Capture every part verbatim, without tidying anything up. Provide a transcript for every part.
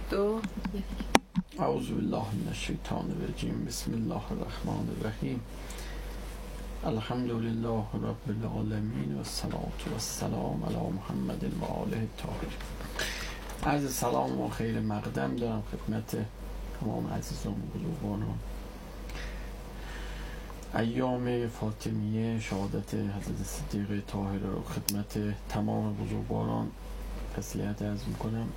دو اعوذ بالله من الشیطان الرجیم. بسم الله الرحمن الرحیم. الحمد لله رب العالمین و الصلاة و السلام علی محمد و آله الطاهرین. عرض سلام و خیر مقدم دارم خدمت تمام عزیزان و بزرگواران. ایام فاطمیه شهادت حضرت صدیقه طاهره رو خدمت تمام بزرگواران تسلیت عرض میکنم.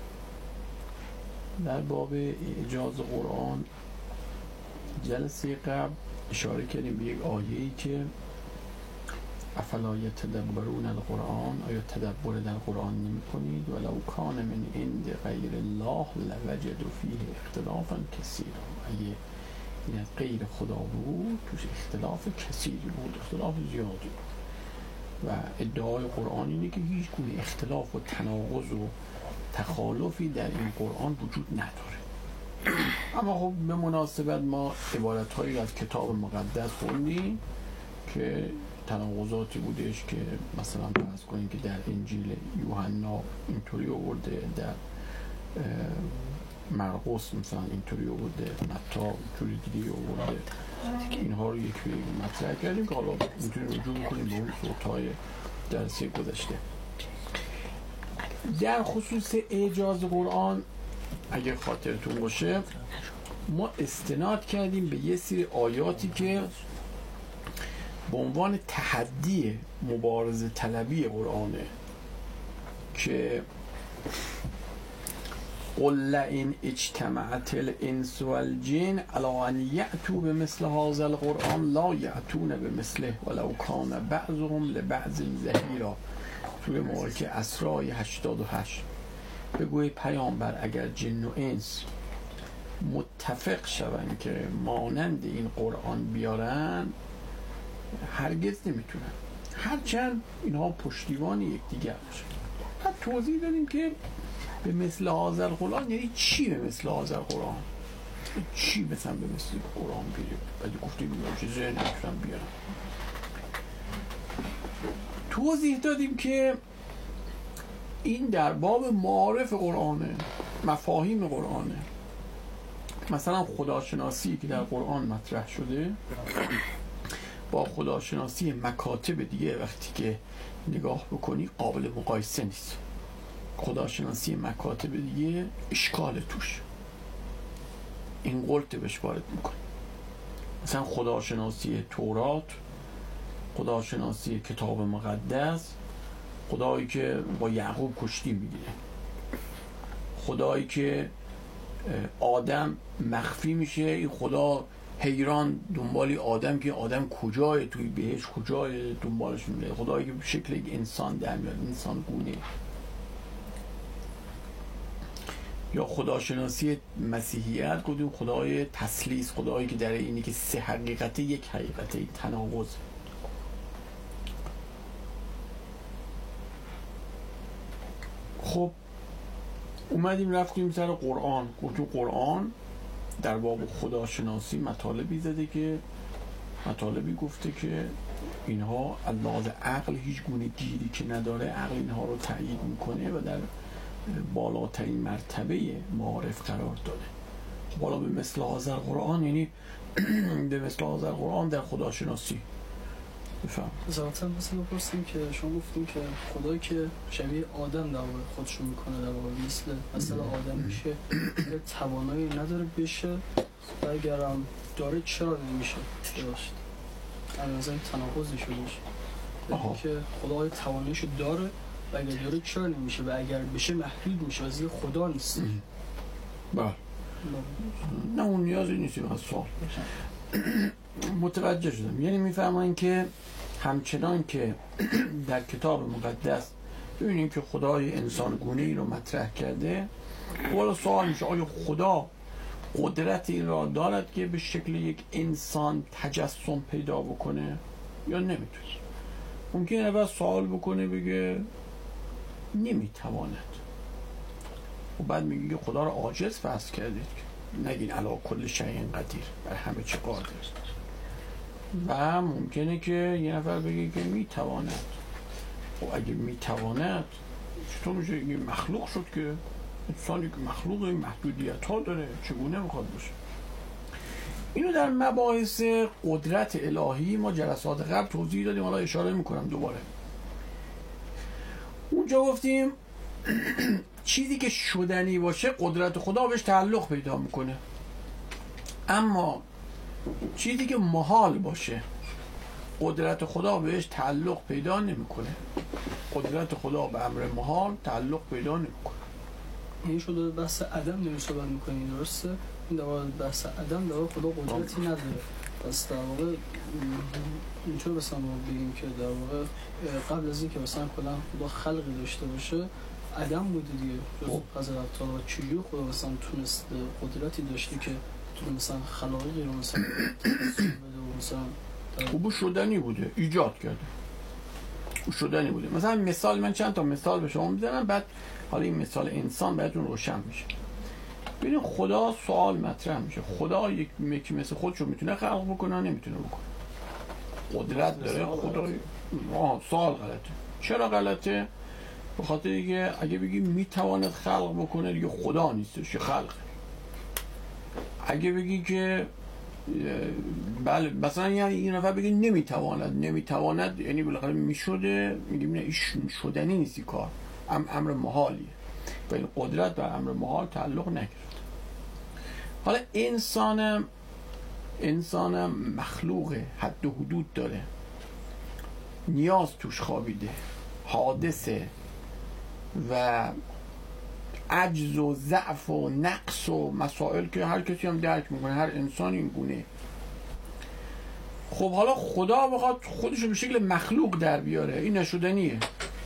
در باب اعجاز قرآن جلسه قبل اشاره کردیم به یک آیه‌ای که افلا یتدبرون القرآن، آیا تدبر در قرآن نمی کنید؟ ولو کان من عند غیر الله لوجدوا فیه اختلافا کثیرا. اگه این از غیر خدا بود توش اختلاف کثیری بود، اختلاف زیادی بود. و ادعای قرآن اینه که هیچ گونه اختلاف و تناقض و تخالفی در این قرآن وجود نداره. اما خب به مناسبت ما عبارت‌هایی از کتاب مقدس خوندیم که تناقضاتی بودش که مثلا فرض کنیم که در انجیل یوحنا اینطوری آورده، در مرقس مثلا اینطوری آورده، متی اینطوری دیگه آورده. اینها رو یک به مطرح کردیم که حالا میتونیم رجوع بکنیم به اون صوت‌های درسی گذشته. در خصوص اعجاز قرآن اگه خاطرتون باشه ما استناد کردیم به یه سری آیاتی که به عنوان تحدی مبارزه طلبی قرآنه که قل لئن اجتمعت الانس والجن علی ان یأتوا بمثل هذا القرآن لا یأتون بمثله ولو کان بعضهم لبعض ظهیرا. توی مبارکه اسراء هشتاد و هشت بگوی پیامبر اگر جن و انس متفق شوند که مانند این قرآن بیارن هرگز نمیتونن، هرچند اینها پشتیبان یکدیگر باشن. بعد توضیح دادیم که به مثل هذا القرآن یعنی چی؟ به مثل هذا القرآن چی؟ مثلا به مثل قرآن بیاریم. بعد گفتیم چیزی نمیتونن بیارن. توضیح دادیم که این در باب معارف قرآنه، مفاهیم قرآنه. مثلا خداشناسی که در قرآن مطرح شده با خداشناسی مکاتب دیگه وقتی که نگاه بکنی قابل مقایسه نیست. خداشناسی مکاتب دیگه اشکال توش، این قلت بهش وارد میکنه. مثلا خداشناسی تورات، خداشناسی کتاب مقدس، خدایی که با یعقوب کشتی میگیره، خدایی که آدم مخفی میشه، این خدا حیران دنبالی آدم که آدم کجای توی بهش کجای دنبالش میره، خدایی که به شکل یک انسان در میاد، انسان گونه. یا خداشناسی مسیحیت کدوم خدای تثلیث، خدایی که در اینی که سه حقیقت یک حقیقت تناقض. خب اومدیم رفتیم سر قرآن. گفتیم قرآن در باب خداشناسی مطالبی زده که مطالبی گفته که اینها از لحاظ عقل هیچ گونه گیری که نداره، عقل اینها رو تأیید میکنه و در بالاترین مرتبه معارف قرار داده. بالا به مثل هذا القرآن یعنی به مثل هذا القرآن در خداشناسی. بفهم ذاتا مثلا بپرسیم که شما گفتیم که خدایی که شبیه آدم در واقع خودشون میکنه، در واقع مثل مثلا آدم میشه، توانایی نداره بشه و اگرم داره چرا نمیشه درست؟ از نظر تناقض نشده باشه که خدای تواناییشو داره و اگر داره چرا نمیشه و اگر بشه محدود میشه و زیر خدا نیست. بله نه اون نیازی نیستیم از سوال متوجه شدم. یعنی میفهمن که همچنان که در کتاب مقدس ببینیم که خدای انسان گونه‌ای رو مطرح کرده، والا سوال میشه آیا خدا قدرت این را دارد که به شکل یک انسان تجسم پیدا بکنه یا نمیتونه؟ ممکنه اول سوال بکنه بگه نمیتواند و بعد میگه که خدا را عاجز فرض کردید، نگین علی کل شیء قدیر، بر همه چی قادر. و ممکنه که یه نفر بگه که میتواند. و اگه میتواند چطور میشه؟ یه مخلوق شد که انسانی که مخلوق محدودیت ها داره چگونه میخواد باشه؟ اینو در مباحث قدرت الهی ما جلسات قبل توضیح دادیم، حالا اشاره میکنم دوباره. اونجا گفتیم چیزی که شدنی باشه قدرت خدا بهش تعلق پیدا میکنه، اما چیزی که محال باشه قدرت خدا بهش تعلق پیدا نمیکنه. قدرت خدا به امر محال تعلق پیدا نمیکنه. این شده بحث عدم داریم صحبت میکنیم، درسته؟ این در واقع بحث عدم در واقع خدا قدرتی نداره. پس در واقع اینطور مثلا ما بگیم که در واقع قبل از اینکه مثلا کلا خدا خلقی داشته باشه عدم بوده دیگه. جز حضرت تعالی چجوری خدا مثلا تونست قدرتی داشته که تو مثلا خلایقی رو مثلا تنظیم بده و مثلا او شدنی بوده، ایجاد کرده. او شدنی بوده. مثلا مثال، من چند تا مثال به شما میزنم، بعد حالا این مثال انسان براتون روشن میشه. ببین خدا سوال مطرح میشه، خدا یک یکی مثل خودشو میتونه خلق بکنه نمیتونه بکنه؟ قدرت داره خدا. آه سوال غلطه. چرا غلطه؟ به خاطر اینکه اگه بگی میتواند خلق بکنه دیگه خدا نیستش، خلقه. اگه بگی که بله مثلا یعنی این نفر بگی نمیتواند، نمیتواند یعنی بالاخره میشده، میگیم نه این شدنی نیستی کار، ام امر محالیه. و این قدرت بر امر محال تعلق نگرفت. حالا انسان انسان مخلوق حد و حدود داره، نیاز توش خوابیده، حادثه و عجز و ضعف و نقص و مسائل که هر کسی هم درک میکنه، هر انسان این گونه. خب حالا خدا بخواد خودشو به شکل مخلوق در بیاره، این نشدنیه،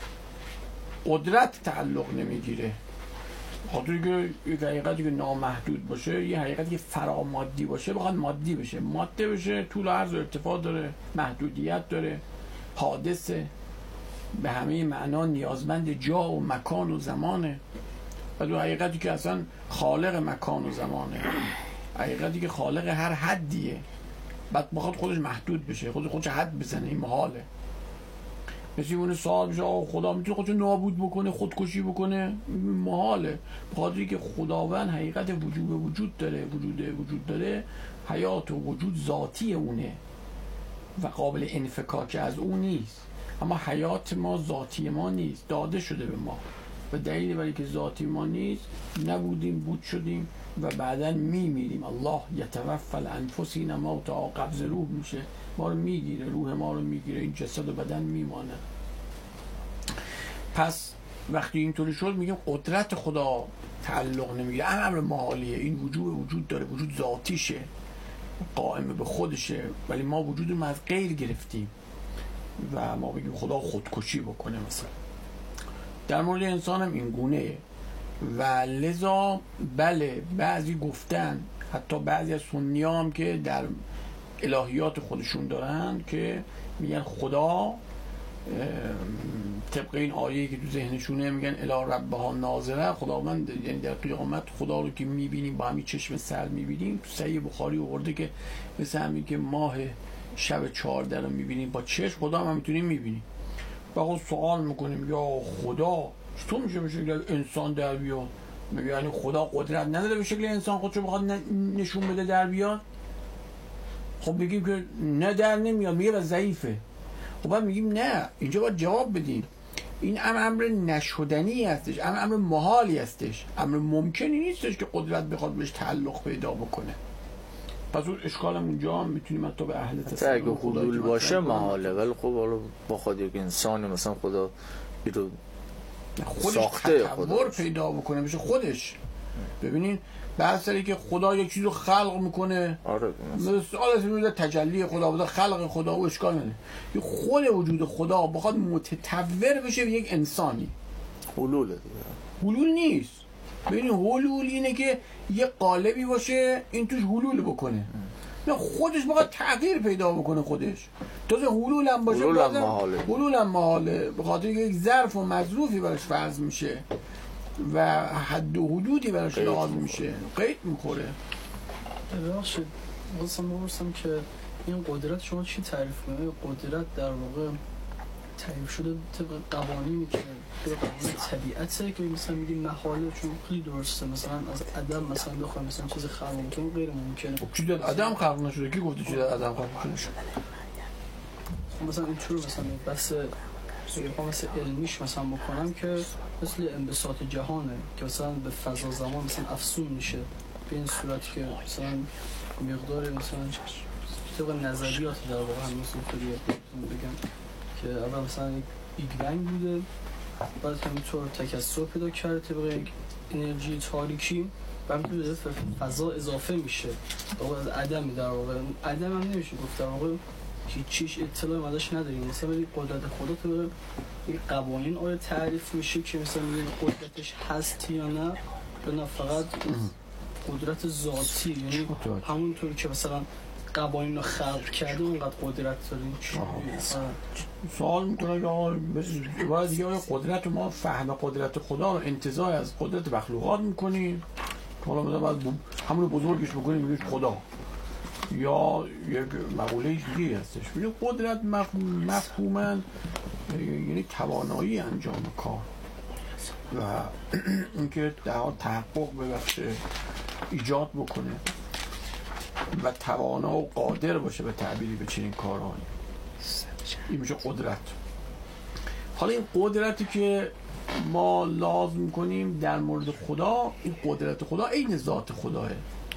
قدرت تعلق نمیگیره. خاطر که یک حقیقتی که نامحدود باشه، یه حقیقتی که فرامادی باشه بخواد مادی بشه، ماده بشه، طول و عرض و ارتفاع داره، محدودیت داره، حادثه، به همه معنا نیازمند جا و مکان و زمانه. و دو حقیقتی که اصلا خالق مکان و زمانه، حقیقتی که خالق هر حدیه، بعد بخواد خودش محدود بشه، خودش خودش حد بزنه، این محاله. مثل اون سوال بشه آه خدا میتونه خودشو نابود بکنه، خودکشی بکنه؟ محاله. بخاطر که خداوند حقیقت وجود وجود داره، وجود وجود داره، حیات و وجود ذاتی اونه و قابل انفکاک از اون نیست. اما حیات ما ذاتی ما نیست، داده شده به ما. و دلیل برای که ذاتی ما نیست، نبودیم بود شدیم و بعداً میمیریم. الله یتوفی الانفس حین موتها، قبض روح میشه، ما رو میگیره، روح ما رو میگیره، این جسد و بدن میمانه. پس وقتی اینطوری شد میگیم قدرت خدا تعلق نمیگیره، امر محالیه. این وجود وجود داره، وجود ذاتیشه، قائم به خودشه، ولی ما وجود رو از غیر گرفتیم و ما بگیم خدا خودکشی بکنه مثلا. در مورد انسان هم این گونه. و لذا بله بعضی گفتن، حتی بعضی از سنی هم که در الهیات خودشون دارن که میگن خدا طبق این آیه‌ای که تو ذهنشونه میگن الی ربها ناظره، خداوند یعنی در قیامت خدا رو که میبینیم با همین چشم سر میبینیم. تو صحیح بخاری آورده که مثل همین که ماه شب چهارده رو میبینیم با چشم، خدا هم میتونیم میبینیم. باقی سوال میکنیم یا خدا چطور میشه به شکل انسان در بیاد؟ یعنی خدا قدرت نداره به شکل انسان خودشو بخواد نشون بده در بیاد؟ خب میگیم که نه در نمیاد، میگه و ضعیفه. خب بعد میگیم نه، اینجا باید جواب بدیم این امر نشدنی هستش، امر امر محالی هستش، امر ممکنی نیستش که قدرت بخواد بهش تعلق پیدا بکنه. پس اون اشکال هم اونجا هم میتونیم حتی به اهل تصور اگه حلول باشه محاله، ولی خب حالا با خود یک انسانی مثلا خدا رو خودش تطور پیدا بکنه بشه خودش. ببینین بعد سری که خدا یک چیز رو خلق میکنه، آره مثلا تجلی خدا بوده، خلق خدا و اشکال نداره. یه خود وجود خدا بخواد متطور بشه به یک انسانی، حلوله دیگه. حلول نیست. ببینین حلول اینه که یه قالبی باشه این توش حلول بکنه، نه خودش بخواد تغییر پیدا بکنه خودش. تازه حلول هم باشه، حلول هم محاله، حلول هم محاله به خاطر یک ظرف و مظروفی براش فرض میشه و حد و حدودی براش لازم میشه، قید میخوره. ببخشید خواستم بپرسم که این قدرت شما چی تعریف می‌کنید؟ قدرت در واقع تعریف شده طبق قوانینی که طبق قوانین طبیعته که مثلا میگیم محاله، چون خیلی درسته مثلا از عدم مثلا بخوایم مثلا چیز خلق کنیم غیر ممکنه. خب چی داد عدم خلق نشده؟ کی گفته چی داد عدم خلق نشده؟ خب مثلا اینطور مثلا بس بگم مثلا علمیش مثلا بکنم که مثل انبساط جهانه که مثلا به فضا زمان مثلا افسون میشه به این صورت که مثلا مقدار مثلا طبق نظریات در واقع هم مثل طوریه بگم که اول مثلا بیگ بنگ بوده، بعد همینطور تکثر پیدا کرده طبق انرژی تاریکی و همینطور به فضا اضافه میشه واقعا از عدمی در واقع. عدم هم نمیشه گفت در واقع هیچیش اطلاع مداش نداریم. مثلا این قدرت خدا طبق این قوانین آیا تعریف میشه که مثلا این قدرتش هست یا نه، یا نه فقط قدرت ذاتی، یعنی همونطور که مثلا قوانین رو خلق کرده اونقدر قدرت داریم. سوال میکنه که آقا باید دیگه آیا قدرت ما فهم قدرت خدا رو انتزاع از قدرت مخلوقات میکنیم حالا مثلا باید همون بزرگش بکنیم بگیش خدا، یا یک مقوله دیگه هستش بگیم قدرت مفهوماً یعنی توانایی انجام کار و اینکه در تحقق ببخشه ایجاد بکنه و توانا و قادر باشه به تعبیری به چنین کارهایی، این میشه قدرت. حالا این قدرتی که ما لازم میکنیم در مورد خدا، این قدرت خدا عین ذات خداه،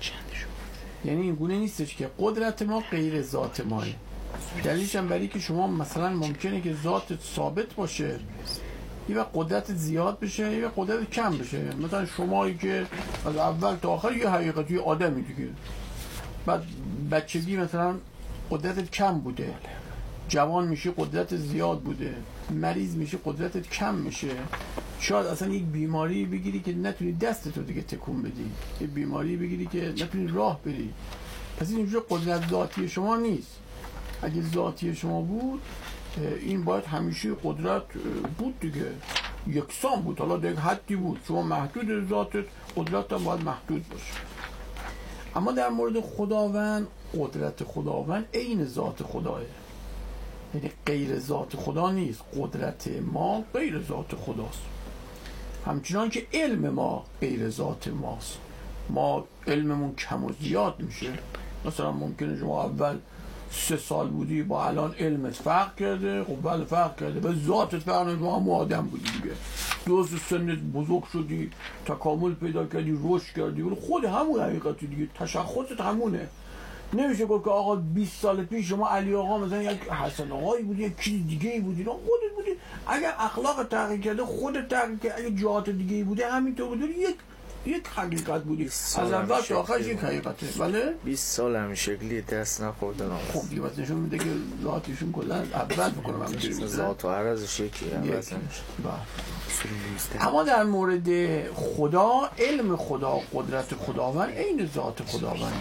یعنی این گونه نیستش که قدرت ما غیر ذات ماه. دلیلش هم برای که شما مثلا ممکنه که ذات ثابت باشه یه وقت قدرت زیاد بشه یه وقت قدرت کم بشه. مثلا شمایی که از اول تا آخر یه حقیقتی آدمی دیگه، بعد بچگی مثلا قدرت کم بوده، جوان میشه قدرت زیاد بوده، مریض میشه قدرتت کم میشه، شاید اصلا یک بیماری بگیری که نتونی دستتو دیگه تکون بدی، یک بیماری بگیری که نتونی راه بری. پس این اینجور قدرت ذاتی شما نیست. اگه ذاتی شما بود این باید همیشه قدرت بود دیگه، یکسان بود، حالا دیگه حدی بود، شما محدود ذاتت، قدرت هم باید محدود باشه. اما در مورد خداوند قدرت خداوند عین ذات خداه، یعنی غیر ذات خدا نیست. قدرت ما غیر ذات خداست، همچنان که علم ما غیر ذات ماست. ما علممون کم و زیاد میشه، مثلا ممکنه شما اول سه سال بودی با الان علمت فرق کرده، خب بله فرق کرده، به ذاتت فرق نمیکنه، هم آدم بودی دیگه، دوست سنت بزرگ شدی، تکامل پیدا کردی، رشد کردی، ولی خود همون حقیقتی دیگه، تشخصت همونه. نمیشه گفت که آقا بیست سال پیش شما علی آقا مثلا یک حسن آقایی بودی، یک چیز دیگه ای بودی، خودت بودی. اگر اخلاق تغییر کرده خودت تغییر کرده، اگه جهات دیگه ای بوده همینطور بودی، یک یک حقیقت بودی از اول تا آخر یک حقیقته. بله بیست سال همین شکلی دست نخوردن. خب دیگه واسه نشون میده که ذاتشون کلا اول بکنم همینجوری ذات و عرضش یکی عوض نمیشه. اما در مورد خدا، علم خدا، قدرت خداوند عین ذات خداونده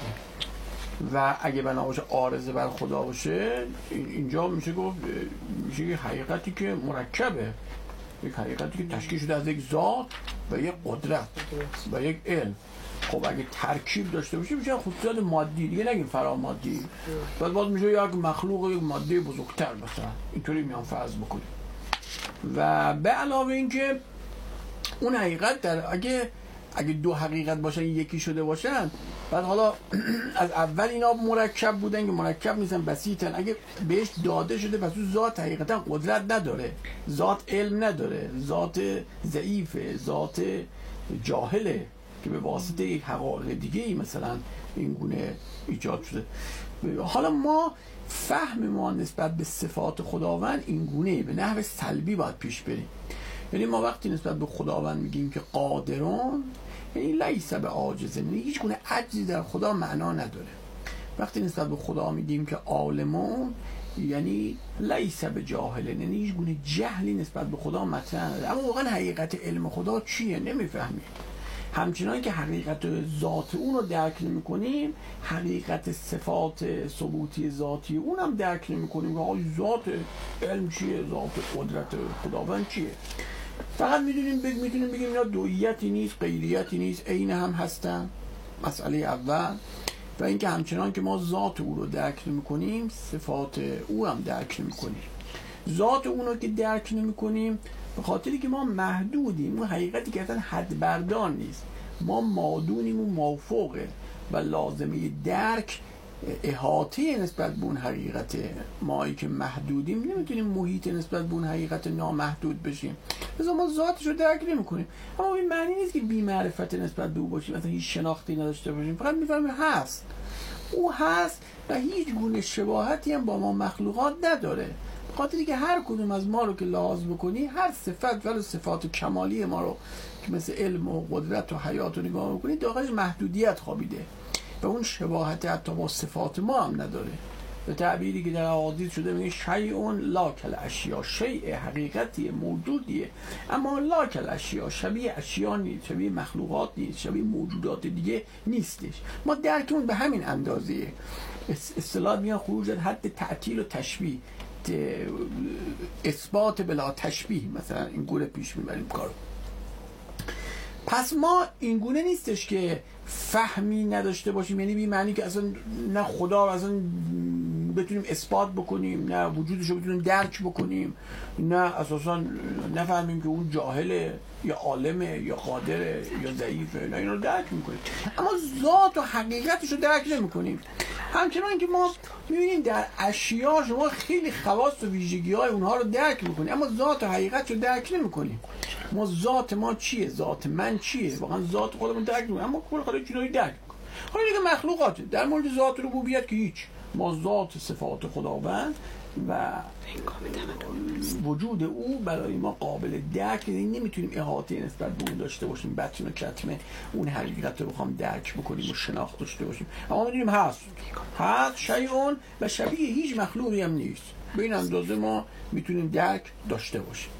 و اگه بنا باشه عارضه بر خدا باشه، اینجا میشه گفت میشه یک حقیقتی که مرکبه، یک حقیقتی که تشکیل شده از یک ذات و یک قدرت و یک علم. خب اگه ترکیب داشته باشه میشه خصوصیات مادی دیگه، نگیم فرامادی، بعد باز میشه یک مخلوق یک ماده بزرگتر مثلا، اینطوری میان فرض بکنیم. و به علاوه اینکه اون حقیقت در اگه اگه دو حقیقت باشن یکی شده باشن، بعد حالا از اول اینا مرکب بودن که مرکب نیستن، بسیطن، اگه بهش داده شده پس اون ذات حقیقتا قدرت نداره، ذات علم نداره، ذات ضعیفه، ذات جاهله که به واسطه یک حقایق دیگه ای مثلا این گونه ایجاد شده. حالا ما فهم ما نسبت به صفات خداوند این گونه به نحو سلبی باید پیش بریم. یعنی ما وقتی نسبت به خداوند میگیم که قادرون، یعنی لیس به عاجزه، یعنی هیچ گونه عجزی در خدا معنا نداره. وقتی نسبت به خدا میگیم که عالمون، یعنی لیس به جاهلن، یعنی هیچ گونه جهلی نسبت به خدا مطرح نداره. اما واقعا حقیقت علم خدا چیه نمیفهمیم. همچنان که حقیقت ذات اون رو درک نمی کنیم، حقیقت صفات ثبوتی ذاتی اون هم درک نمی کنیم که آقای ذات علم چیه، ذات قدرت خداوند چیه. فقط میدونیم بگ میتونیم بگیم اینا دوییتی نیست، غیریتی نیست، عین هم هستن. مسئله اول. و اینکه همچنان که ما ذات او رو درک نمی کنیم، صفات او هم درک نمی کنیم. ذات اونو که درک نمی کنیم به خاطری که ما محدودیم، اون حقیقتی که اصلا حد بردار نیست، ما مادونیم و مافوقه و لازمه درک احاطه نسبت به اون حقیقت. مایی که محدودیم نمیتونیم محیط نسبت به اون حقیقت نامحدود بشیم، مثلا ما ذاتش رو درک نمی‌کنیم. اما این معنی نیست که بی معرفت نسبت به او باشیم، مثلا هیچ شناختی نداشته باشیم، فقط میفهمیم هست، او هست و هیچ گونه شباهتی هم با ما مخلوقات نداره. خاطری که هر کدوم از ما رو که لحاظ بکنی، هر صفت ولو صفات کمالی ما رو که مثل علم و قدرت و حیات رو نگاه بکنی، داخلش محدودیت خوابیده و اون شباهت حتی با صفات ما هم نداره. به تعبیری که در احادیث شده میگه شیء لا کالاشیاء، شیء حقیقتیه، موجودیه، اما لا کالاشیاء، شبیه اشیاء نیست، شبیه مخلوقات نیست، شبیه موجودات دیگه نیستش. ما درکمون به همین اندازه‌ایه. اصطلاح میگن خروج از حد تعطیل و تشبیه، اثبات بلا تشبیه، مثلا این گونه پیش میبریم کارو. پس ما این گونه نیستش که فهمی نداشته باشیم، یعنی بی معنی که اصلا نه خدا رو اصلا بتونیم اثبات بکنیم، نه وجودش رو بتونیم درک بکنیم، نه اساسا نفهمیم که اون جاهله یا عالمه یا قادره یا ضعیفه، نه این رو درک میکنیم، اما ذات و حقیقتش رو درک نمیکنیم. همچنان که ما میبینیم در اشیاء شما خیلی خواص و ویژگی های اونها رو درک میکنیم، اما ذات و حقیقت رو درک نمیکنیم. ما ذات ما چیه، ذات من چیه، واقعا ذات خودمون درک نمیکنیم، اما کل خدا چیزایی درک میکنیم. حالا دیگه مخلوقاته، در مورد ذات ربوبیت که هیچ، ما ذات صفات خداوند و وجود او برای ما قابل درک، نمیتونیم احاطه نسبت به اون داشته باشیم، بطن و کتمه اون حقیقت رو بخوام درک بکنیم و شناخت داشته باشیم، اما میدونیم هست، هست شیء و شبیه هیچ مخلوقی هم نیست، به این اندازه ما میتونیم درک داشته باشیم.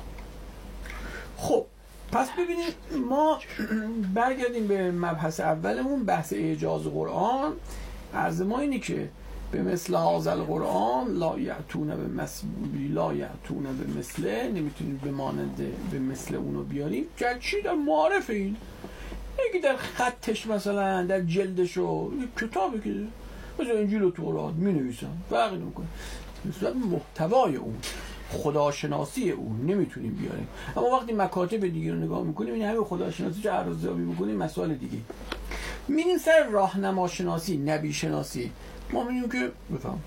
خب پس ببینید، ما برگردیم به مبحث اولمون، بحث اعجاز قرآن. عرض ما اینه که به مثل هذا القرآن لا یأتون به مثل لا یأتون به مثله، نمیتونید به مانند به مثل اونو بیاریم. چی در معارف این یکی در خطش، مثلا در جلدش و کتابی که مثل انجیل و تورات می نویسن فرقی نمیکنه، مثلا محتوای اون خداشناسی اون نمیتونیم بیاریم. اما وقتی مکاتب دیگه رو نگاه میکنیم، این همه خداشناسی رو ارزیابی میکنیم، مسائل دیگه میریم سر راهنما شناسی، نبی شناسی. ما میگیم که بفهم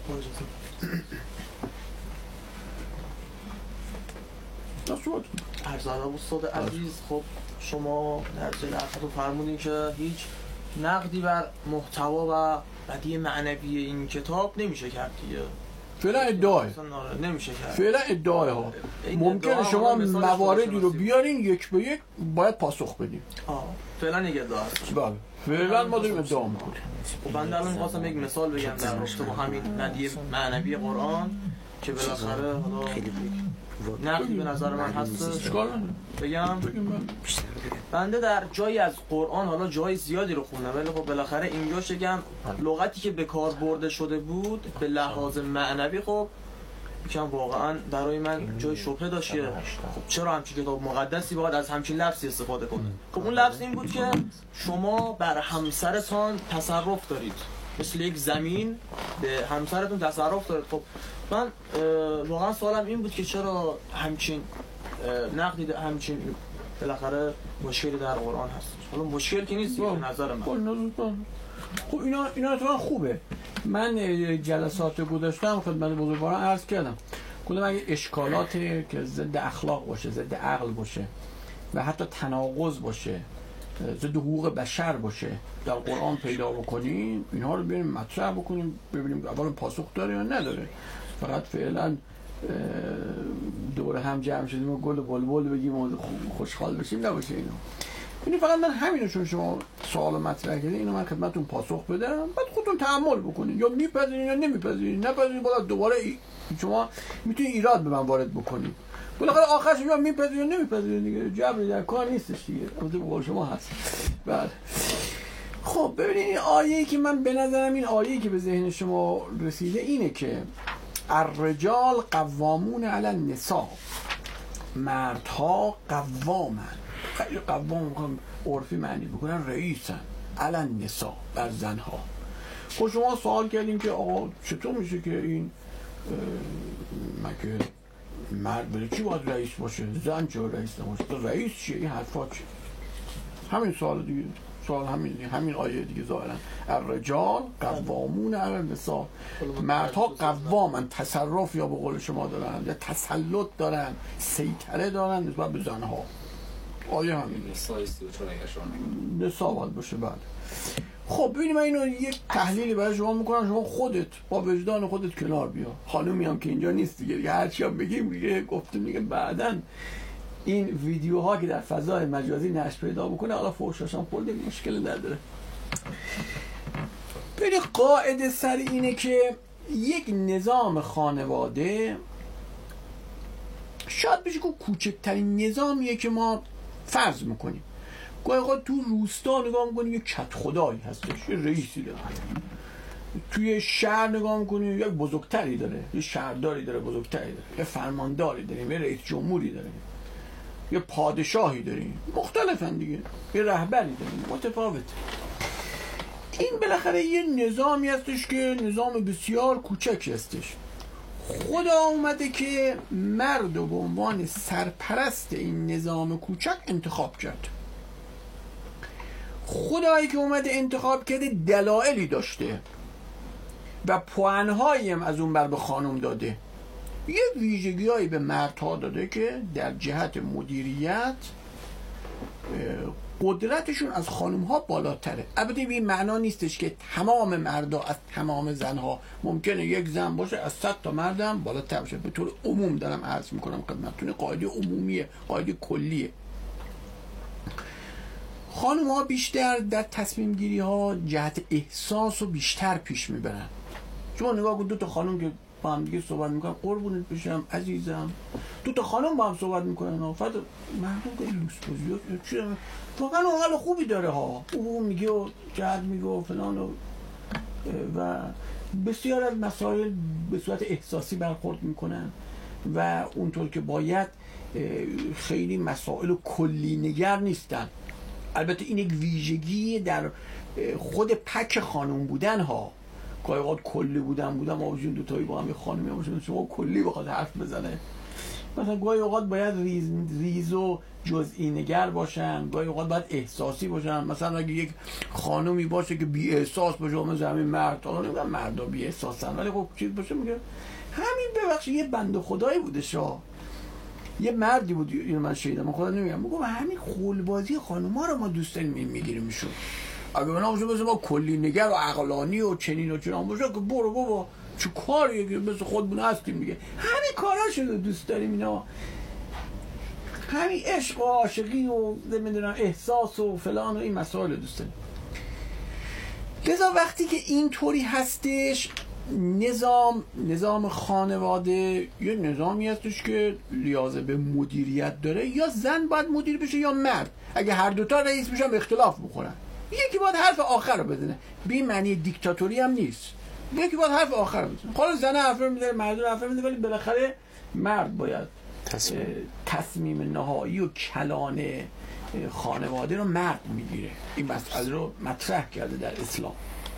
ارزاده استاد عزیز، خب شما در جلد اخرتون فرمودین که هیچ نقدی بر محتوا و بدیع معنوی این کتاب نمیشه کرد دیگه. فعلا ادعای نمیشه کرد، فعلا ادعای ها ممکنه شما مواردی رو بیارین یک به یک باید پاسخ بدیم. آه فعلا یک ادعا هست. بله فعلا ما داریم ادعا میکنیم. خب من الان می‌خواستم یک مثال بگم در رابطه با همین بدیع معنوی قرآن که بالاخره حالا نقدی به نظر من هست. بگم بنده در جایی از قرآن حالا جای زیادی رو خوندم، ولی خب بالاخره اینجا شگم لغتی که به کار برده شده بود به لحاظ معنوی خب یکم واقعا برای من جای شبهه داشت. خب چرا همچین کتاب مقدسی باید از همچین لفظی استفاده کنه؟ خب اون لفظ این بود که شما بر همسرتان تصرف دارید، مثل یک زمین به همسرتون تصرف دارید. خب من واقعا سوالم این بود که چرا همچین نقدی همچین بالاخره مشکلی در قرآن هست. حالا مشکل که نیست به نظر من. خب اینا اینا اتفاقا خوبه. من جلسات گذاشتم خدمت بزرگواران عرض کردم، گفتم اگه اشکالات که ضد اخلاق باشه، ضد عقل باشه و حتی تناقض باشه، ضد حقوق بشر باشه در قرآن پیدا بکنیم، اینها رو بریم مطرح بکنیم، ببینیم اولا پاسخ داره یا نداره. فقط فعلا دوره هم جمع شدیم و گل و بلبل بگیم و خوشحال بشیم نباشه اینا. یعنی فقط من همینو چون شما سوال مطرح کردین اینو من خدمتتون پاسخ بدم، بعد خودتون تحمل بکنین، یا میپذیرین یا نمیپذیرین. نپذیرین باید دوباره ای... شما میتونید ایراد به من وارد بکنید. بالاخره آخرش یا میپذیرین یا نمیپذیرین دیگه، جبری در کار نیستش دیگه، البته به شما هست. بعد خب ببینید این آیه‌ای که من به نظرم این آیه‌ای که به ذهن شما رسیده اینه که الرجال قوامون علی النساء، مردها قوامن، خیلی قوام میخوام عرفی معنی بکنن، رئیسن علی النساء، بر زنها. خب شما سوال کردیم که آقا چطور میشه که این مگه مرد بره چی باید رئیس باشه؟ زن چه رئیس نباشه؟ تو رئیس چیه؟ این حرفا چیه؟ همین سوال دیگه، سوال همین همین آیه دیگه ظاهرا الرجال قوامون علی النساء، مردها قوامن، تصرف یا به قول شما دارن یا تسلط دارن، سیطره دارن نسبت به زنها. آیه همین نساء باید باشه. بعد خب ببینید من اینو یک تحلیلی برای شما میکنم، شما خودت با وجدان خودت کنار بیا. خانومی هم که اینجا نیست دیگه، هر چی هم بگیم دیگه گفتیم دیگه، بعداً این ویدیوها که در فضای مجازی نشر پیدا بکنه، حالا فحشش هم خورده مشکل نداره. ببینید قاعده سر اینه که یک نظام خانواده شاید بشه که کوچکترین نظامیه که ما فرض میکنیم. گاهی اوقات تو روستا نگاه میکنیم یک کت خدایی هستش، یه رئیسی داره. توی شهر نگاه میکنیم یک بزرگتری داره، یه شهرداری داره بزرگتری داره، یه فرمانداری داریم، یه رئیس جمهوری داریم، یه پادشاهی داریم، مختلفن دیگه، یه رهبری داریم، متفاوته. این بالاخره یه نظامی هستش که نظام بسیار کوچکی هستش. خدا اومده که مرد و به عنوان سرپرست این نظام کوچک انتخاب کرد. خدایی که اومده انتخاب کرده دلایلی داشته و پوانهایی هم از اون بر به خانم داده. یه ویژگی‌هایی به مردها داده که در جهت مدیریت قدرتشون از خانم‌ها بالاتره. البته به این معنا نیستش که تمام مردها از تمام زنها، ممکنه یک زن باشه از صد تا مردم بالاتر باشه. به طور عموم دارم عرض میکنم خدمتتون، قاعده عمومیه، قاعده کلیه. خانم‌ها بیشتر در تصمیم گیری ها جهت احساس رو بیشتر پیش میبرن. شما نگاه کن، دو تا خانم که با هم دیگه صحبت میکنن، قربونت بشم عزیزم، دو تا خانم با هم صحبت میکنن، فقط مردم که لوس بازیو چه واقعا حال خوبی داره ها، او میگه و جهت میگه و فلان و و بسیار از مسائل به صورت احساسی برخورد میکنن و اونطور که باید خیلی مسائل کلی نگر نیستن. البته این یک ویژگی در خود پک خانم بودن ها، گاهی اوقات کلی بودن بودن ما وجود دو تایی با هم خانمی باشن، شما کلی بخواد حرف بزنه. مثلا گاهی اوقات باید ریز ریز و جزئی نگر باشن، گاهی اوقات باید احساسی باشن. مثلا اگه یک خانمی باشه که بی احساس باشه، مثلا همین مرد، حالا نمیگم مردا بی احساسن، ولی خب چیز باشه، میگه همین ببخشید یه بنده خدایی بوده شا، یه مردی بود، اینو من شنیدم، من خدا نمیگم، میگم همین خولبازی خانوما رو ما دوست داریم میگیریم میشون. اگه بنا باشه مثل ما کلی نگر و عقلانی و چنین و چنان باشه که برو بابا چه کاریه که مثل خودمون هستیم، میگه همین کاراشو رو دوست داریم اینا، همین عشق و عاشقی و نمیدونم احساس و فلان و این مسائل دوست داریم. لذا وقتی که اینطوری هستش، نظام نظام خانواده یه نظامی هستش که لیازه به مدیریت داره، یا زن باید مدیر بشه یا مرد. اگه هر دوتا رئیس بشن اختلاف میخورن، یکی باید حرف آخر رو بزنه. به معنی دیکتاتوری هم نیست، یکی باید حرف آخر رو بزنه. خاله زن حرف رو میده، مرد حرف رو میده، ولی بالاخره مرد باید تصمیم, تصمیم نهایی و کلان خانواده رو مرد میگیره. این مسئله رو مطرح کرده در اسلام.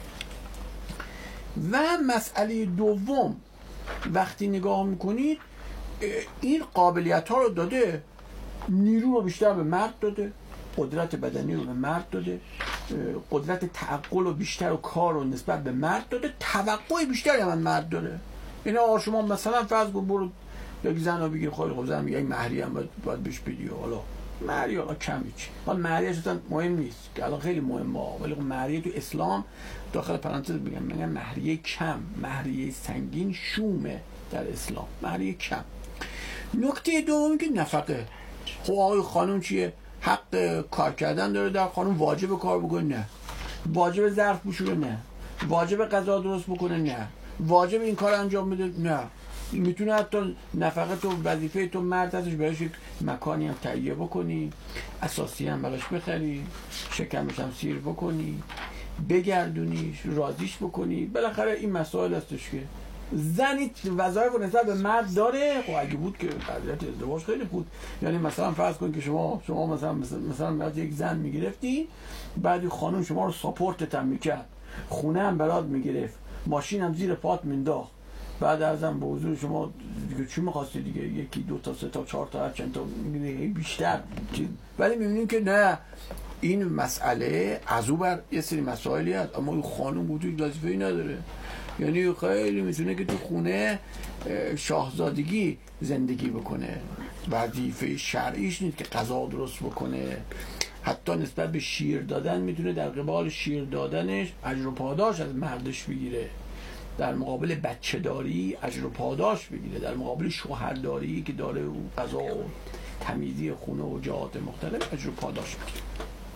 و مسئله دوم، وقتی نگاه میکنید این قابلیت ها رو داده، نیرو رو بیشتر به مرد داده، قدرت بدنی رو به مرد داده، قدرت تعقل رو بیشتر و کار رو نسبت به مرد داده، توقع بیشتری هم مرد داره. یعنی آقا شما مثلا فرض کن برو یک زن رو بگیر، خیلی خب زن میگه این مهری هم باید, باید بهش بدی، حالا مهری حالا کم هیچ، حالا مهری اصلا مهم نیست که الان خیلی مهمه، ولی خب مهریه تو اسلام داخل پرانتز بگم میگن مهریه کم، مهریه سنگین شومه در اسلام، مهریه کم. نکته دوم که نفقه. خب آقای خانم چیه؟ حق کار کردن داره در خانم، واجب کار بکنه؟ نه. واجب ظرف بشوره؟ نه. واجب غذا درست بکنه؟ نه. واجب این کار انجام بده؟ نه. میتونه حتی نفقه تو وظیفه تو مرد هستش براش یک مکانی هم تهیه بکنی، اساسی هم براش بخری، شکمش هم سیر بکنی، بگردونیش، راضیش بکنی. بالاخره این مسائل هستش که زنی وظایف و نسبت به مرد داره. خب اگه بود که قضیت ازدواج خیلی بود. یعنی مثلا فرض کن که شما شما مثلا مثلا برات یک زن میگرفتی، بعدی خانم شما رو ساپورتت هم میکرد، خونه هم برات میگرفت، ماشین هم زیر پات مینداخت، بعد ازم به حضور شما دیگه چی می‌خواستی دیگه، یکی دو تا سه تا چهار تا هر چند تا بیشتر، ولی می‌بینیم که نه، این مسئله از او بر یه سری مسائلی هست، اما این خانم وجود وظیفه‌ای نداره. یعنی خیلی میتونه که تو خونه شاهزادگی زندگی بکنه، وظیفه شرعیش نیست که غذا درست بکنه. حتی نسبت به شیر دادن میتونه در قبال شیر دادنش اجر و پاداش از مردش بگیره، در مقابل بچه داری اجر و پاداش بگیره، در مقابل شوهرداری که داره او غذا و تمیزی خونه و جهات مختلف اجر و پاداش بگیره.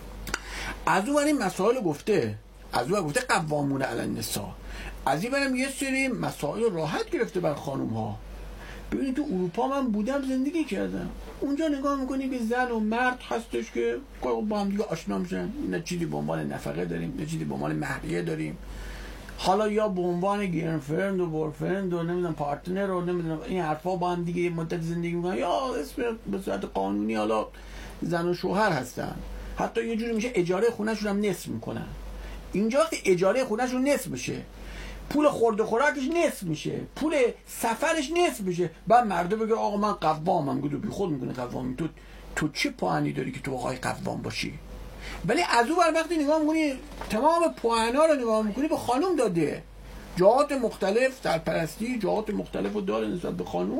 از اون این مسائل گفته، از اون گفته قوامون علی النساء، از این برم یه سری مسائل راحت گرفته بر خانوم ها. ببینید تو اروپا من بودم، زندگی کردم، اونجا نگاه میکنی که زن و مرد هستش که با هم دیگه آشنا میشن، نه چیزی به عنوان نفقه داریم، نه چیزی به عنوان مهریه داریم، حالا یا به عنوان گرلفرند و بورفرند و نمیدونم پارتنر و نمیدونم این حرفا با هم دیگه مدت زندگی میکنن، یا اسم به صورت قانونی حالا زن و شوهر هستن. حتی یه جوری میشه اجاره خونه‌شون هم نصف میکنن. اینجا وقتی اجاره خونه‌شون نصف بشه، پول خورد و خوراکش نصف میشه، پول سفرش نصف میشه، بعد مرده بگه آقا من قوامم. گفتم بی خود میکنه قوامی، تو تو چه پوانی داری که تو آقای قوام باشی؟ ولی از اون وقتی نگاه میکنی تمام پوانا رو نگاه میکنی به خانم داده، جهات مختلف سرپرستی جهات مختلف رو داره نسبت به خانم،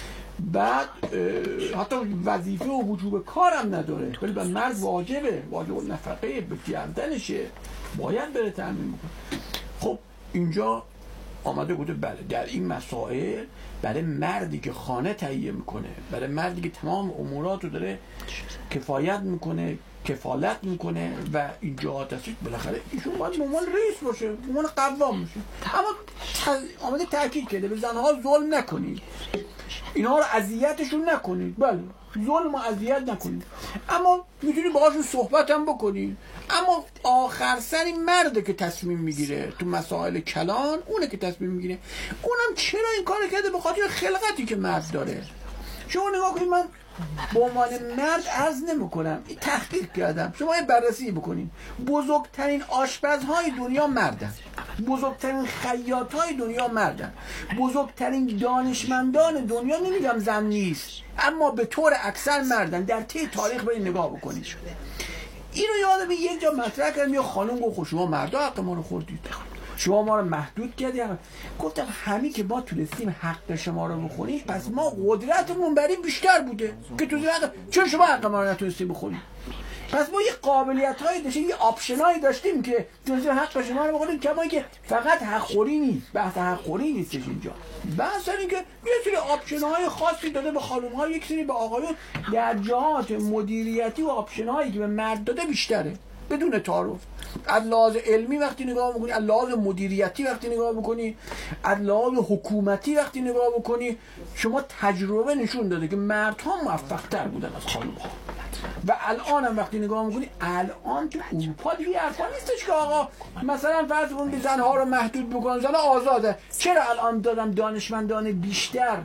بعد حتی وظیفه و وجوب کارم نداره، ولی به مرد واجبه، واجب نفقه به گردنشه، باید بره تامین بکنه. خب اینجا آمده گفته بله در این مسائل برای مردی که خانه تهیه میکنه، برای مردی که تمام امورات رو داره کفایت میکنه، کفالت میکنه و این جهات هست، بالاخره ایشون باید مامان رئیس باشه، مامان قوام باشه. اما آمده تاکید کرده به زنها ظلم نکنید، اینها رو اذیتشون نکنید، بله ظلم و اذیت نکنید، اما میتونی باهاشون صحبت هم بکنید. اما آخر سر این مرده که تصمیم میگیره تو مسائل کلان، اونه که تصمیم میگیره. اونم چرا این کار کرده؟ به خاطر خلقتی که مرد داره. شما نگاه کنید، من به عنوان مرد عرض نمی کنم، این تحقیق کردم، شما یه بررسی بکنید، بزرگترین آشپزهای دنیا مردن، بزرگترین خیاطهای دنیا مردن، بزرگترین دانشمندان دنیا، نمیگم زن نیست، اما به طور اکثر مردن. در طی تاریخ به این نگاه بکنید. اینو یادم یک جا مطرح کردم، یا خانم گفت شما مردا حق ما رو خوردید، شما ما رو محدود کردید. گفتم همین که ما تونستیم حق شما رو بخونیم، پس ما قدرتمون بر این بیشتر بوده که تو حق، چون شما حق ما رو نتونستیم بخونیم. پس ما یه قابلیت هایی داشتیم، یه آپشن هایی داشتیم که تونستیم حق شما رو بخونیم. کما که فقط حق خوری نیست، بحث حق خوری نیستش اینجا، بحث اینه که یه سری آپشن های خاصی داده به خانم ها، یک سری به آقایون. در جهات مدیریتی و آپشن هایی که به مرد داده بیشتره، بدون تعارف. از لحاظ علمی وقتی نگاه میکنی، از لحاظ مدیریتی وقتی نگاه میکنی، از لحاظ حکومتی وقتی نگاه میکنی، شما تجربه نشون داده که مردها موفق تر بودن از خانم ها. و الان هم وقتی نگاه میکنی، الان تو اروپا دیگه حرفا نیستش که آقا مثلا فرض کن زنها رو محدود بکنن، زن آزاده. چرا الان دادم دانشمندان بیشتر،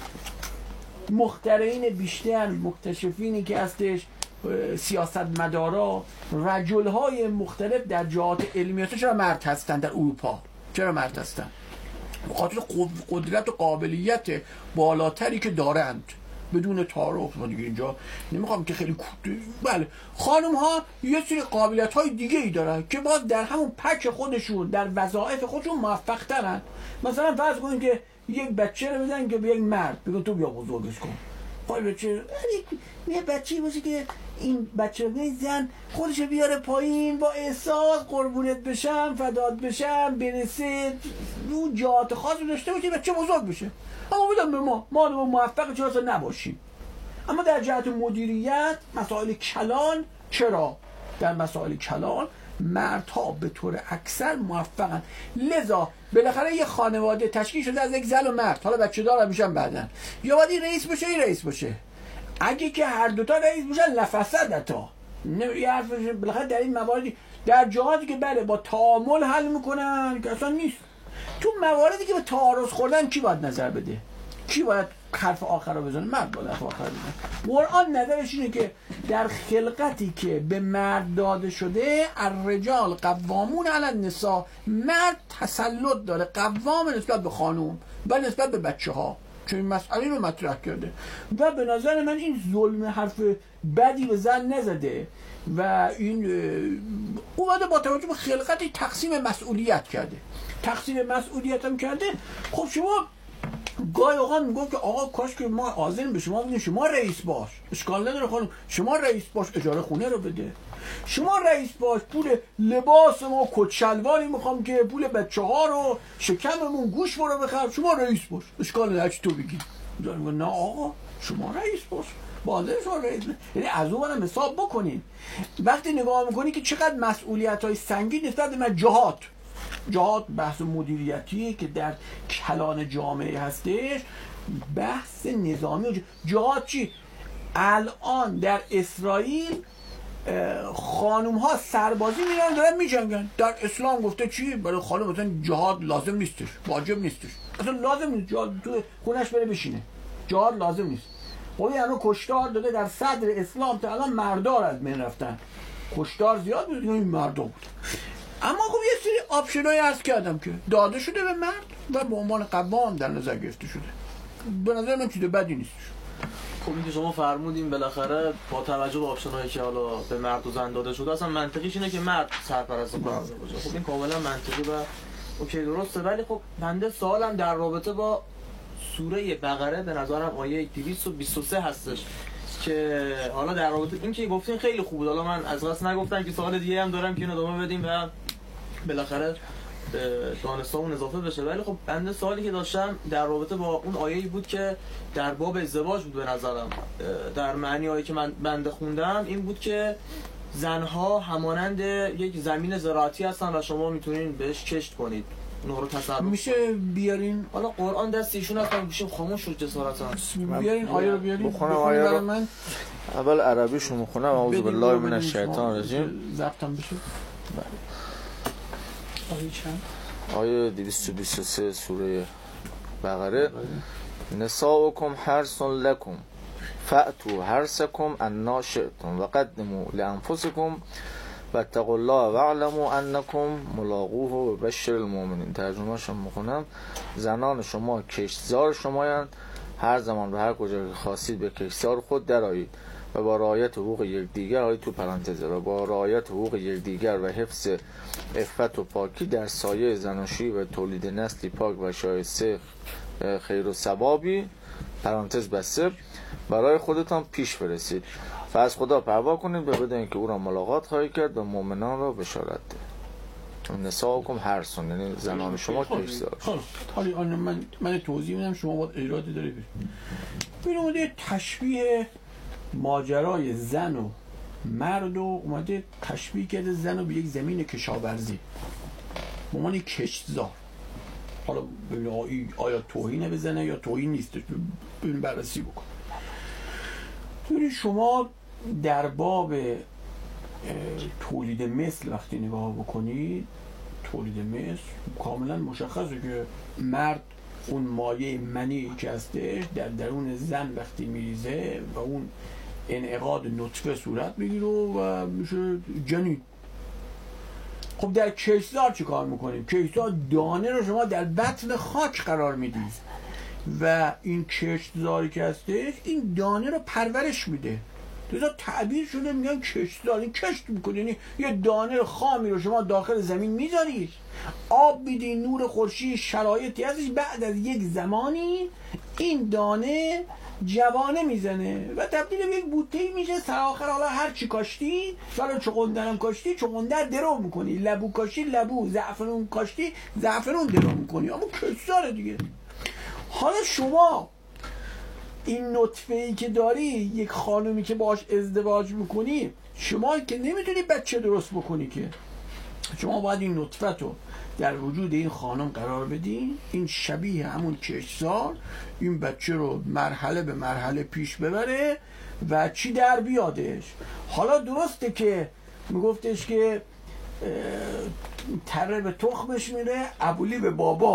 مخترعین بیشتر، مکتشفینی که هستش، سیاستمدارا، رجل‌های مختلف در جهات علمیات، چرا مرد هستن در اروپا؟ چرا مرد هستن؟ بخاطر قدرت و قابلیت بالاتری که دارند بدون تعارف. ما دیگه اینجا نمیخوام که خیلی بله، خانم ها یه سری قابلیت های دیگه ای دارن که باز در همون پک خودشون، در وظایف خودشون موفق ترن. مثلا فرض کنید که یک بچه رو بدن که به یک مرد بگن تو بیا بزرگش کن. پای بچه یه بچه‌ای باشه که این بچه زن خودش بیاره پایین، با احساس قربونت بشم، فدات بشم، برسه اون جهات خاص داشته باشه، بچه بزرگ بشه. اما بدم به ما ما موفق چرا نباشیم. اما در جهت مدیریت مسائل کلان، چرا در مسائل کلان مردها به طور اکثر موفقن. لذا بالاخره یه خانواده تشکیل شده از یک زن و مرد، حالا بچه دار میشن بعدن، یا باید این رئیس باشه این رئیس باشه. اگه که هر دوتا رئیس باشن لفسدتا، یه حرف بالاخره در این مواردی، در جهاتی که بله با تعامل حل میکنن که اصلا نیست. تو مواردی که به تعارض خوردن کی باید نظر بده؟ کی باید حرف آخر رو بزنه؟ مرد باید حرف آخر بزنه. قرآن نظرش اینه که در خلقتی که به مرد داده شده الرجال قوامون علی النساء، مرد تسلط داره، قوام نسبت به خانوم و نسبت به بچه ها، چون این مسئله رو مطرح کرده و به نظر من این ظلم حرف بدی به زن نزده و این اومده با توجه به خلقتی تقسیم مسئولیت کرده، تقسیم مسئولیت هم کرده. خب شما گاهی اوقات میگم که آقا کاش که ما آذن به شما بگیم شما رئیس باش، اشکال نداره خانم، شما رئیس باش، اجاره خونه رو بده، شما رئیس باش، پول لباس ما کت شلواری میخوام که پول بچه ها رو شکممون گوش برو بخر، شما رئیس باش، اشکال نداره چی تو بگی. نه آقا شما رئیس باش، بازه شما رئیس. یعنی از اون برم حساب بکنین. وقتی نگاه میکنی که چقدر مسئولیت های سنگین نسبت به جهات جهات بحث مدیریتی که در کلان جامعه هستش، بحث نظامی جهات چی؟ الان در اسرائیل خانوم ها سربازی میرن دارن میجنگن. در اسلام گفته چی؟ برای خانم مثلا جهاد لازم نیستش، واجب نیستش، اصلا لازم نیست جهاد تو خونش بره بشینه، جهاد لازم نیست. خب یعنی کشتار داده در صدر اسلام تا الان مردار از من رفتن، کشتار زیاد بود این مردا بود. اما خب یه سری آپشنایی هست کردم که داده شده به مرد و به عنوان قوام در نظر گرفته شده. به نظر من چیز بدی نیست. خب این که شما فرمودین بالاخره با توجه به آپشنایی که حالا به مرد و زن داده شده اصلا منطقیش اینه که مرد سرپرست خانواده باشه. خب این کاملا منطقی و اوکی درسته. ولی خب بنده سوالم در رابطه با سوره بقره به نظرم آیه دویست و بیست و سه هستش که حالا در رابطه این که گفتین خیلی خوب بود. حالا من از قصد نگفتم که سوال دیگه هم دارم که اینو ادامه بدیم و بالاخره دانستمون اضافه بشه. ولی خب بنده سوالی که داشتم در رابطه با اون آیه‌ای بود که در باب ازدواج بود. به نظرم در معنی هایی که من بنده خوندم این بود که زنها همانند یک زمین زراعتی هستن و شما میتونین بهش کشت کنید، اونها رو تصرف میشه بیارین. حالا قرآن دست ایشون هستن میشه خاموش شد جسارتا. بیارین آیه رو بیارین بخونم آیه رو. من اول عربیشو میخونم. اعوذ بالله من الشیطان الرجیم. ضبطم بشه. آیه چند؟ آیه دویست و بیست و سه سوره بقره. نساؤکم حرث لکم فأتوا حرثکم انا شئتم وقدموا لانفسکم واتقوا الله واعلموا انکم ملاقوه و بشر المؤمنین. ترجمه‌اش میخونم. زنان شما کشتزار شمایند، هر زمان و هر کجا که خواستید به کشتزار خود درآیید و با رعایت حقوق یکدیگر، آیه تو پرانتزه، و با رعایت حقوق یکدیگر و حفظ عفت و پاکی در سایه زناشویی و تولید نسلی پاک و شایسته خیر و ثوابی پرانتز بسته برای خودتان پیش برسید. و از خدا پروا کنید و بدونید که او را ملاقات خواهید کرد و مؤمنان را بشارت ده. نساؤکم حرثون، یعنی زنان شما کشتزار. حالا من من توضیح میدم شما باید ایرادی دارید. ببین اومده تشبیه ماجرای زن و مرد و اومده تشبیه کرده زن رو به یک زمین کشاورزی به عنوان کشتزار. حالا ببین آیا توهینه بزنه یا توهین نیستش، ببین بررسی بکن. ببین شما در باب تولید مثل وقتی نگاه بکنید، تولید مثل کاملا مشخصه که مرد اون مایه منی که هستش در درون زن وقتی میریزه و اون انعقاد نطفه صورت بگیره و میشه جنین. خب در کشتزار چی کار میکنیم؟ کشتزار دانه رو شما در بطن خاک قرار میدید و این کشتزاری که هستش این دانه رو پرورش میده. لذا تعبیر شده میگن کشتزار، این کشت میکنه، یعنی یه دانه خامی رو شما داخل زمین میذارید، آب میدی، نور خورشید، شرایطی ازش، بعد از یک زمانی این دانه جوانه میزنه و تبدیل به یک بوته میشه. سرآخر حالا هر چی کاشتی، حالا چغندرم کاشتی چغندر درو میکنی، لبو کاشتی لبو، زعفرون کاشتی زعفرون درو میکنی. اما کشتزاره دیگه. حالا شما این نطفه‌ای که داری، یک خانومی که باش ازدواج میکنی، شما که نمیتونی بچه درست بکنی که، شما باید این نطفه تو در وجود این خانم قرار بدین، این شبیه همون کشتزار این بچه رو مرحله به مرحله پیش ببره و چی در بیادش. حالا درسته که میگفتش که تره به تخمش میره، ابولی به بابا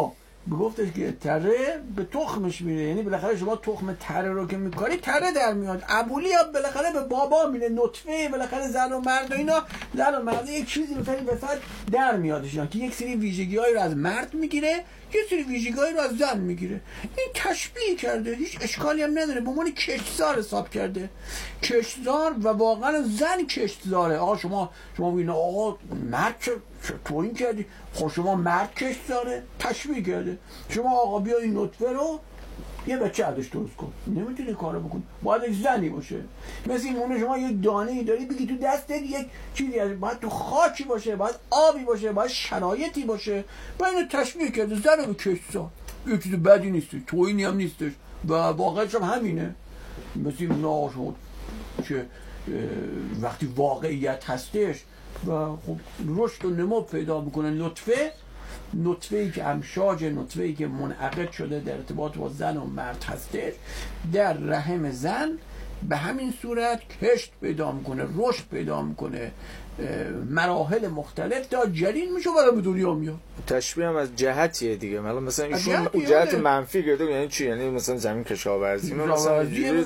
گفتش که تره به تخمش میره، یعنی بالاخره شما تخم تره رو که میکاری تره در میاد. ابولی ها بالاخره به بابا میره، نطفه بالاخره زن و مرد و اینا، زن و مرد یک چیزی میکنی وسط در میادش که یک سری ویژگی‌هایی رو از مرد میگیره، یه سری ویژگی‌هایی رو از زن میگیره. این تشبیه کرده، هیچ اشکالی هم نداره، به عنوان کشتزار حساب کرده، کشتزار و واقعا زن کشتزاره. آقا شما شما ببین آقا مرد چه تو این کردی، خب شما مرد کشتزاره، تشبیه کرده. شما آقا بیا این نطفه رو یه بچه ازش درست کن، نمیتونی کارو بکن، باید یک زنی باشه. مثل این مونه شما یک دانه ای داری بگی تو دستت یک چیزی از، باید تو خاکی باشه، باید آبی باشه، باید شرایطی باشه. با اینو تشبیه کرده زن رو به کشتزار. یه چیز بدی نیستش، تویینی هم نیستش و واقعش هم همینه. مثل این ناشد که وقتی واقعیت هستش و خب رشد و نمو پیدا بکنه نطفه، نطفه ای که امشاج، نطفه ای که منعقد شده در ارتباط با زن و مرد هستش، در رحم زن به همین صورت کشت پیدا میکنه، رشد پیدا میکنه، مراحل مختلف تا جنین میشه برای به دنیا میاد. تشبیه هم از جهتیه دیگه، مثلا مثلا ایشون جهت منفی گرفته، یعنی چی؟ یعنی مثلا زمین کشاورزی مثلا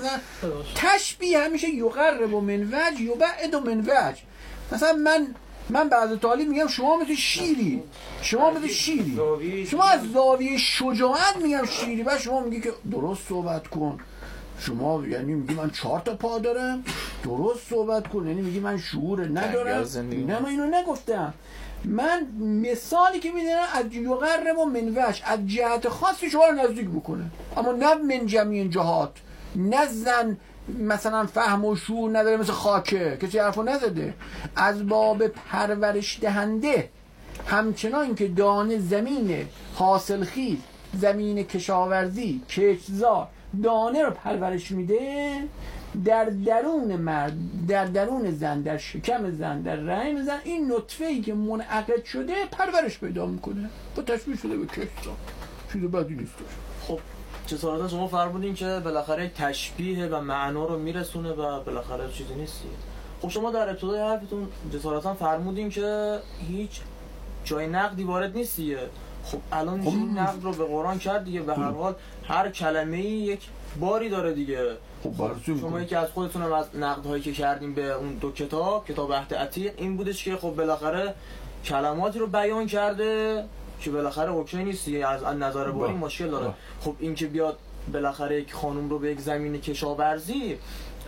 تشبیه همیشه یقرب و من وجه یبعد و من وجه. مثلا من من بعضی طالب میگم شما مثل شیری، شما مثل شیری، شما از زاویه شجاعت میگم شیری، بعد شما میگی که درست صحبت کن. شما یعنی میگی من چهار تا پا دارم، درست صحبت کن، یعنی میگی من شعور ندارم. نه من اینو نگفتم، من مثالی که میدونم از یقرب و من وجه، از جهت خاصی شما رو نزدیک بکنه، اما نه من جمیع جهات. نه زن مثلا فهم و شعور نداره مثل خاکه، کسی حرفو نزده. از باب پرورش دهنده، همچنان که دانه زمین حاصلخیز، زمین کشاورزی، کشتزار دانه رو پرورش میده، در درون مرد، در درون زن، در شکم زن، در رحم زن، این نطفه‌ای که منعقد شده پرورش پیدا میکنه و تشبیه شده به کشتزار. چیز بدی نیست. خب جسارتا شما فرمودین که بالاخره تشبیه و معنا رو میرسونه و بالاخره چیزی نیستی. خب شما در ابتدای حرفتون جسارتا فرمودین که هیچ جای نقدی وارد نیستیه. خب الان خب این نقد رو به قرآن کرد دیگه، به هر حال هر کلمه‌ای یک باری داره دیگه. خب شما یکی از خودتون هم از نقدهایی که کردیم به اون دو کتاب، کتاب عهد عتیق، این بودش که خب بالاخره کلماتی رو بیان کرده که بالاخره اوکی نیست، از نظر باری مشکل داره. خب این که بیاد بالاخره یک خانم رو به یک زمین کشاورزی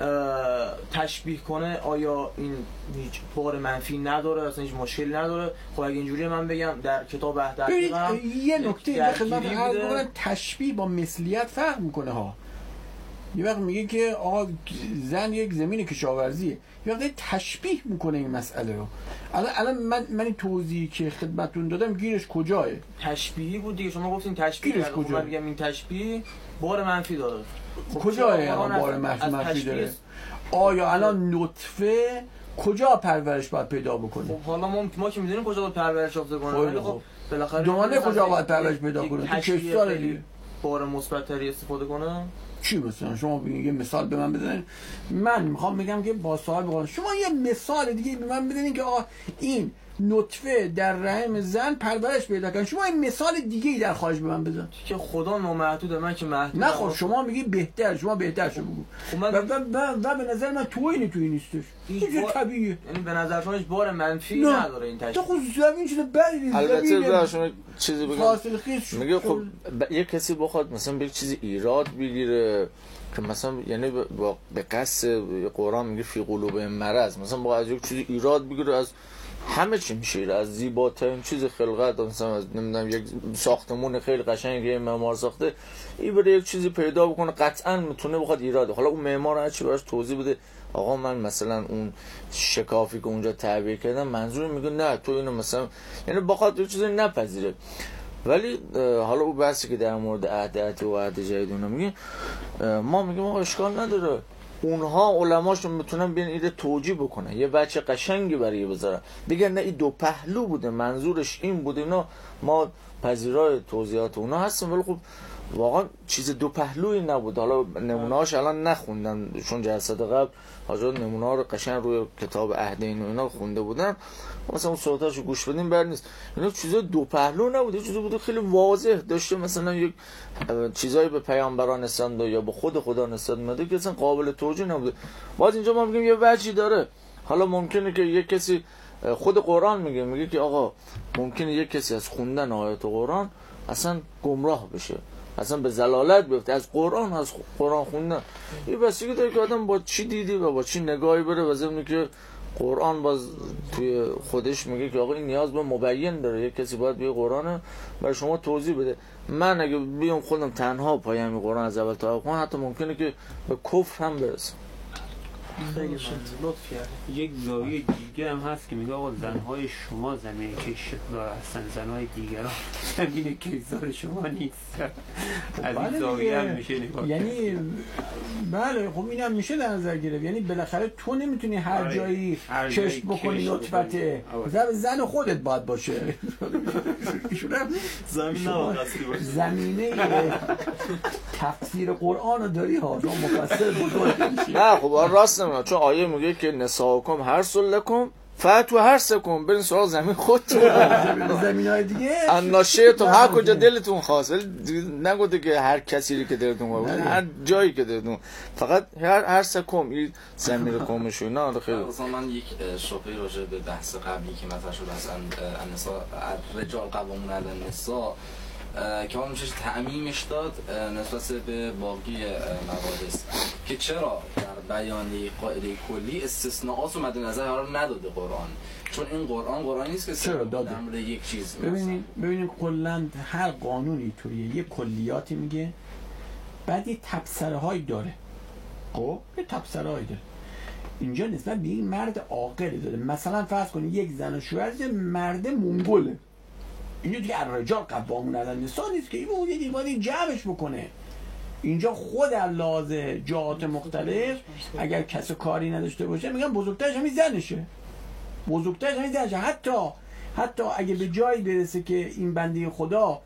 تشبیه کنه، آیا این هیچ بار منفی نداره؟ اصلا هیچ مشکلی نداره؟ خب اگه اینجوری من بگم در کتاب عهد عتیق هم یه نکته در خدمت عرض بکنم، تشبیه با مثلیت فرق میکنه ها. یه وقت میگه که آقا زن یک زمین کشاورزیه، یه وقت تشبیه میکنه این مسئله رو. الان الان من من این توضیحی که خدمتتون دادم گیرش کجاه؟ تشبیهی بود دیگه، شما گفتین تشبیه، خب من میگم این تشبیه بار منفی داره. خب کجاه الان بار منفی داره؟ آیا الان نطفه کجا پرورش باید پیدا بکنه؟ خب حالا ما ما که میدونیم کجا باید پرورش یافته کنه، ولی خب بالاخره دانه کجا باید پرورش پیدا کنه؟ تو کشتزار دیگه بار مثبت‌تری استفاده کنه. چی مثلا شما یه مثال به من بزنید، من میخوام بگم که با صاحب قانون شما یه مثال دیگه به من بدین که آقا این نطفه در رحم زن پرورش پیدا کنه. شما این مثال دیگه ای در خارج به من بزن که خدا نامحدوده، من که محدود. نه خب شما میگی بهتر، شما بهتر شو بگو. خب من... و, و, و, و به نظر من تو اینی توی نیستش، این بار... طبیعیه. یعنی به نظر شما هیچ بار منفی نه. نداره این تشکیل. تو خود زمین چیز بدی نیست. البته شما چیزی بگم میگه خب ب... یه کسی بخواد مثلا به چیزی ایراد بگیره که مثلا یعنی با به قصد قرآن میگه فی قلوب مرض، مثلا با از یک چیزی ایراد بگیره، از همه چی میشه، از زیباترین چیز خلقت، مثلا از نمیدونم یک ساختمون خیلی قشنگ که معمار ساخته، این بره یک چیزی پیدا بکنه قطعا میتونه بخواد ایراد. حالا اون معمار هر چی براش توضیح بده، آقا من مثلا اون شکافی که اونجا تعبیه کردم منظور میگه نه تو اینو مثلا، یعنی بخواد یه چیزی نپذیره. ولی حالا اون بحثی که در مورد عهد عتیق و عهد جدید اونا میگه، ما میگیم آقا اشکال نداره، اونها علماشون میتونن بیان ایده توجیه بکنن، یه بچه قشنگی برای بذارن، بگن نه این دو پهلو بوده، منظورش این بوده، اینا ما پذیرای توضیحات اونا هستیم. ولی خب واقعا چیز دو پهلویی نبود. حالا نمونه‌هاش الان نخوندن چون جلسه قبل حاجات نمونه‌ها رو قشنگ روی کتاب عهدین و اینا خونده بودن، مثلا اون صحبتاشو گوش بدیم بر نیست. اینا چیزا دو پهلو نبود، چیزا بود خیلی واضح داشته، مثلا یک چیزایی به پیامبران نسبت یا به خود خدا نسبت میده که اصلا قابل توجیه نبوده. باز اینجا ما میگیم یه وجهی داره. حالا ممکنه که یک کسی خود قرآن میگه میگه که آقا ممکنه یک کسی از خوندن آیات قرآن اصلا گمراه بشه، اصلا به ضلالت بیفته از قرآن، از قرآن خوندن. این بستگی داره که آدم با چی دیدی و با چی نگاهی بره و ضمن که قرآن باز توی خودش میگه که آقا این نیاز به مبین داره، یک کسی باید بیه قرآن برای شما توضیح بده. من اگه بیام خودم تنها پایم قرآن از اول تا آخر حتی ممکنه که به کفر هم برسم. خیلی لطف کرد. یک زاویه دیگه هم هست که میگه آقا زنهای شما زمین کشدار هستن، زنهای دیگران زمین کشدار شما نیست. از این زاویه هم میشه نگاه، یعنی بله خب اینم میشه در نظر گرفت. یعنی بالاخره تو نمیتونی هر جایی کشت بکنی نطفته، زن خودت باید باشه. زمین زمینه تفسیر قرآن رو داری ها، شما مفسر بزرگ میشی. نه خب راست نمیدونم، چون آیه میگه که نساؤکم حرث لکم فأتوا حرثکم، برین سراغ زمین خودتون. زمینای دیگه اناشئتم هر کجا دلتون خواست، ولی نگفته که هر کسی که دلتون خواست، هر جایی که دلتون، فقط هر حرثکم این زمین قومش اینا. خیلی مثلا من یک شبهه راجع به بحث قبلی که مطرح شد اصلا النساء الرجال قوامون علی النساء که اون میشه تعمیمش داد نسبت به باقی موارد که چرا در بیان قاعده کلی استثناءات رو مد نظر قرار نداده قرآن، چون این قرآن قرآنی نیست که چرا داده در مورد یک چیز. ببینید ببینید کلا هر قانونی طوریه، یه کلیاتی میگه بعد یه تبصره هایی داره. خب یه تبصره هایی داره. اینجا نسبت به این مرد عاقل داره. مثلا فرض کنید یک زن و شوهر مرد منگوله، اینجا دیگه الرجال قوامون علی النساء نیست که این بود یه باید جمعش بکنه. اینجا خود لحاظ جهات مختلف اگر کس کاری نداشته باشه میگن بزرگترش همین زنشه، بزرگترش همین زنشه. حتی حتی اگه به جایی برسه که این بنده خدا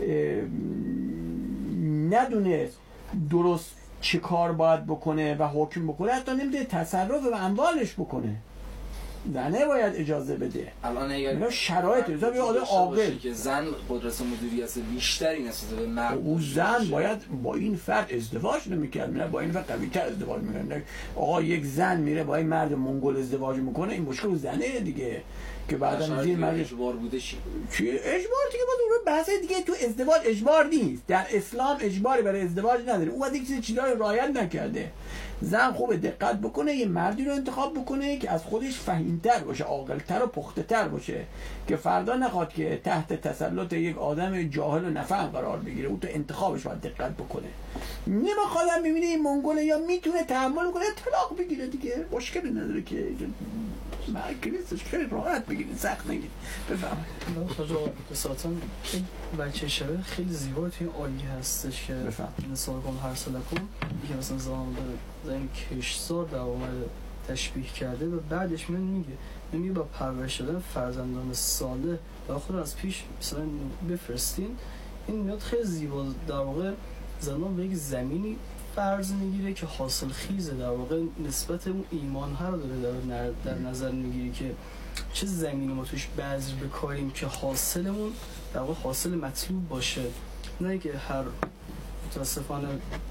ندونه درست چه کار باید بکنه و حکم بکنه، حتی نمیده تصرف و اموالش بکنه، زنه باید اجازه بده. الان اگر شرایط حساب یه آدم عاقل که زن قدرت مدیریت بیشتری نسبت به مرد، اون زن باید با این فرد ازدواج نمی‌کرد، نه با این فرد قوی‌تر ازدواج می‌کرد. آقا یک زن میره با این مرد منگول ازدواج میکنه، این مشکل زنه دیگه که بعداً زیر مرد اجبار بوده چی؟ چی اجبار دیگه؟ باز اون بحث دیگه. تو ازدواج اجبار نیست، در اسلام اجباری برای ازدواج نداره. اون وقتی چیزی چیزای رعایت نکرده. زن خوبه دقت بکنه یه مردی رو انتخاب بکنه که از خودش فهیمتر باشه، عاقل‌تر و پخته‌تر باشه، که فردا نخواد که تحت تسلط یک آدم جاهل و نفهم قرار بگیره. اون تو انتخابش باید دقت بکنه. نمیخواد ببینه این منگوله یا میتونه تحمل کنه طلاق بگیره دیگه، مشکلی نداره که مرگ نیستش، خیلی راحت بگیرید، سخت نگیرید. بفهمید خدا بساطا بچه شبه خیلی زیبا توی آیه هستش که نساءکم حرث لکم، که مثلا زمان داره زن کشتزار در آمده تشبیه کرده و بعدش من میگه میگه با پرورش دادن فرزندان صالح و خود از پیش مثلا بفرستین. این میاد خیلی زیبا در واقع زنان به یک زمینی فرض میگیره که حاصل خیزه، در واقع نسبت اون ایمان ها رو داره در نظر میگیری که چه زمینی ما توش بذر بکاریم که حاصلمون در واقع حاصل مطلوب باشه، نه که هر متاسفانه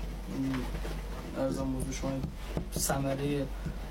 ارزم موضوع شما ثمره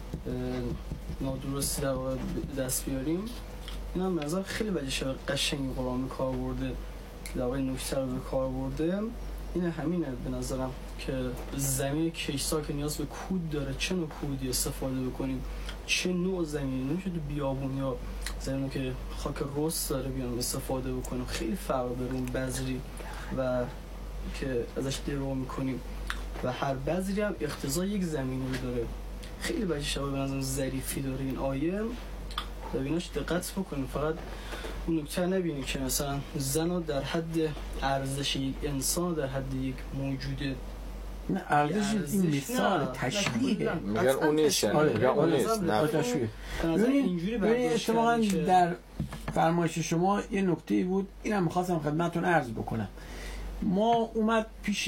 نادرستی در واقع دست بیاریم. این هم نظر خیلی وجه شبه قشنگی قرآن به کار برده، در واقع نکته رو به کار برده. این همینه به نظرم که زمین کشتزار که نیاز به کود داره، چه نوع کودی استفاده بکنیم، چه نوع زمینی، نمیشه تو بیابون یا زمینی که خاک رست داره بیان استفاده بکنیم. خیلی فرق داره اون بذری و که ازش درو میکنیم و هر بذری هم اقتضای یک زمینی داره. خیلی بچه شبه به نظرم ظریفی داره این آیه، ببیناش دقت بکنیم. فقط اون نکته نبینی که مثلا زن در حد ارزش یک انسان، در حد یک موجوده، نه ارزش این مثال تشبیه میگن اون نیست، میگن اون نیست، نه تشبیه. ببینید ببینید اشتباهاً در فرمایش شما یه نکته‌ای بود، اینم می‌خواستم خدمتتون عرض بکنم. ما اومد پیش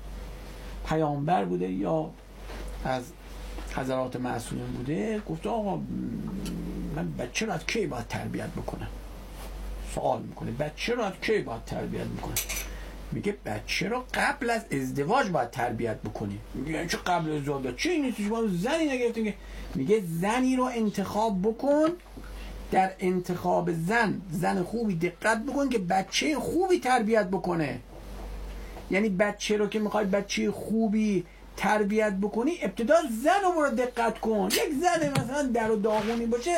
پیامبر بوده یا از حضرات معصومین بوده، گفت آقا من بچه رو از کی باید تربیت بکنم؟ سوال میکنه بچه رو از کی باید تربیت بکنم؟ میگه بچه رو قبل از ازدواج باید تربیت بکنی. میگه یعنی چه قبل از ازدواج؟ چه اینی تو شما زنی نگرفتین؟ میگه زنی رو انتخاب بکن، در انتخاب زن زن خوبی دقت بکن که بچه خوبی تربیت بکنه. یعنی بچه رو که میخوای بچه خوبی تربیت بکنی ابتدا زن رو برو دقت کن. یک زن مثلا در و داغونی باشه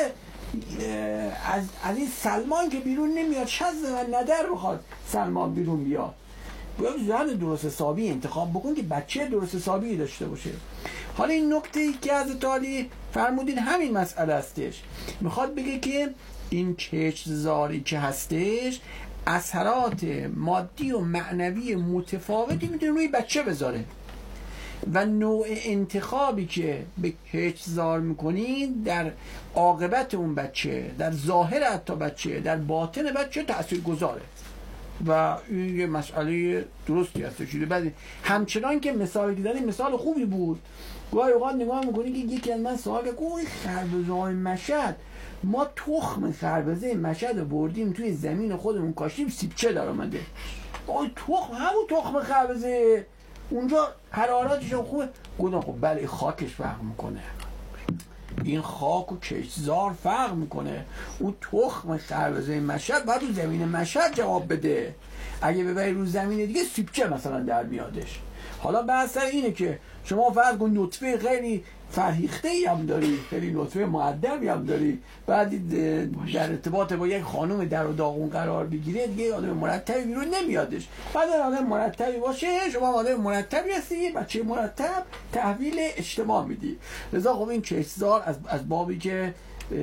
از, از این سلمان که بیرون نمیاد، شاید و ندر بخواد سلمان بیرون بیاد. باید زن درست حسابی انتخاب بکن که بچه درست حسابی داشته باشه. حالا این نکته ای که از تالی فرمودین همین مسئله هستش. میخواد بگه که این کشتزاری که هستش اثرات مادی و معنوی متفاوتی میتونه روی بچه بذاره و نوع انتخابی که به کشتزار میکنید در عاقبت اون بچه، در ظاهر حتی بچه، در باطن بچه تأثیر گذاره و این یه مسئله درستی هست شده. بعد همچنان که مثالی که زدیم مثال خوبی بود. گاهی اوقات نگاه میکنی که یکی از من سوال که این خربزه های مشهد، ما تخم خربزه مشهد بردیم توی زمین خودمون کاشتیم سیبچه در آمده. آی تخم همون تخم خربزه اونجا حرارتش خوبه. گفتم خب بله خاکش فرق میکنه، این خاک و کشتزار فرق میکنه. اون تخم خربزه مشهد باید رو زمین مشهد جواب بده، اگه ببری رو زمین دیگه سیبچه مثلا در میادش. حالا بحث اینه که شما فرض کن نطفه خیلی فرهیخته ای هم داری، خیلی نطفه مؤدبی هم داری، بعد در ارتباط با یک خانم در و داغون قرار بگیره دیگه آدم مرتبی بیرون نمیادش. بعد آدم مرتبی باشه، شما آدم مرتبی هستی، بچه مرتب تحویل اجتماع میدی. لذا خب این کشتزار از از بابی که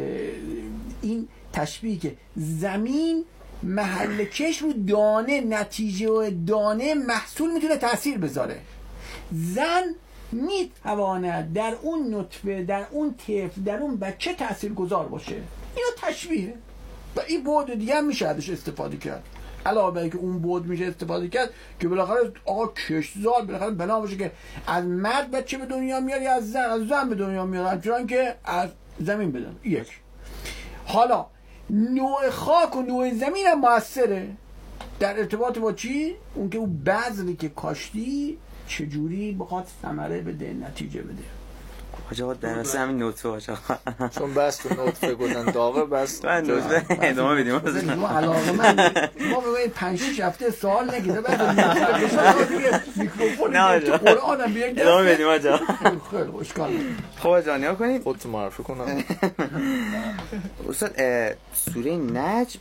این تشبیه که زمین محل کش رو دانه، نتیجه و دانه محصول میتونه تأثیر بذاره. زن میتواند در اون نطفه، در اون طفل، در اون بچه تأثیر گذار باشه. اینا تشبیه و این بعد دیگه هم میشه ازش استفاده کرد. علاوه بر اینکه اون بعد میشه استفاده کرد که بالاخره آقا کشتزار بالاخره بنا باشه که از مرد بچه به دنیا میاد یا از زن از زن به دنیا میاد، همچنان که از زمین بدن. یک حالا نوع خاک و نوع زمین هم موثره در ارتباط با چی؟ اون که اون بذری که کاشتی چجوری بخواد ثمره بده، نتیجه بده. آجا درسته همین نطفه آجا چون بس تو نطفه گفتن داغه بس من نطفه ادامه بدیم. ما علاقه من ما به پنج شش هفته سوال نگیره بعد نطفه میکروفون تو قرآن هم بیان ادامه بدیم آجا. خیلی اشکال نداره. خب آجا نیا کنید خودت معرفی کنم. استاد سوره نجم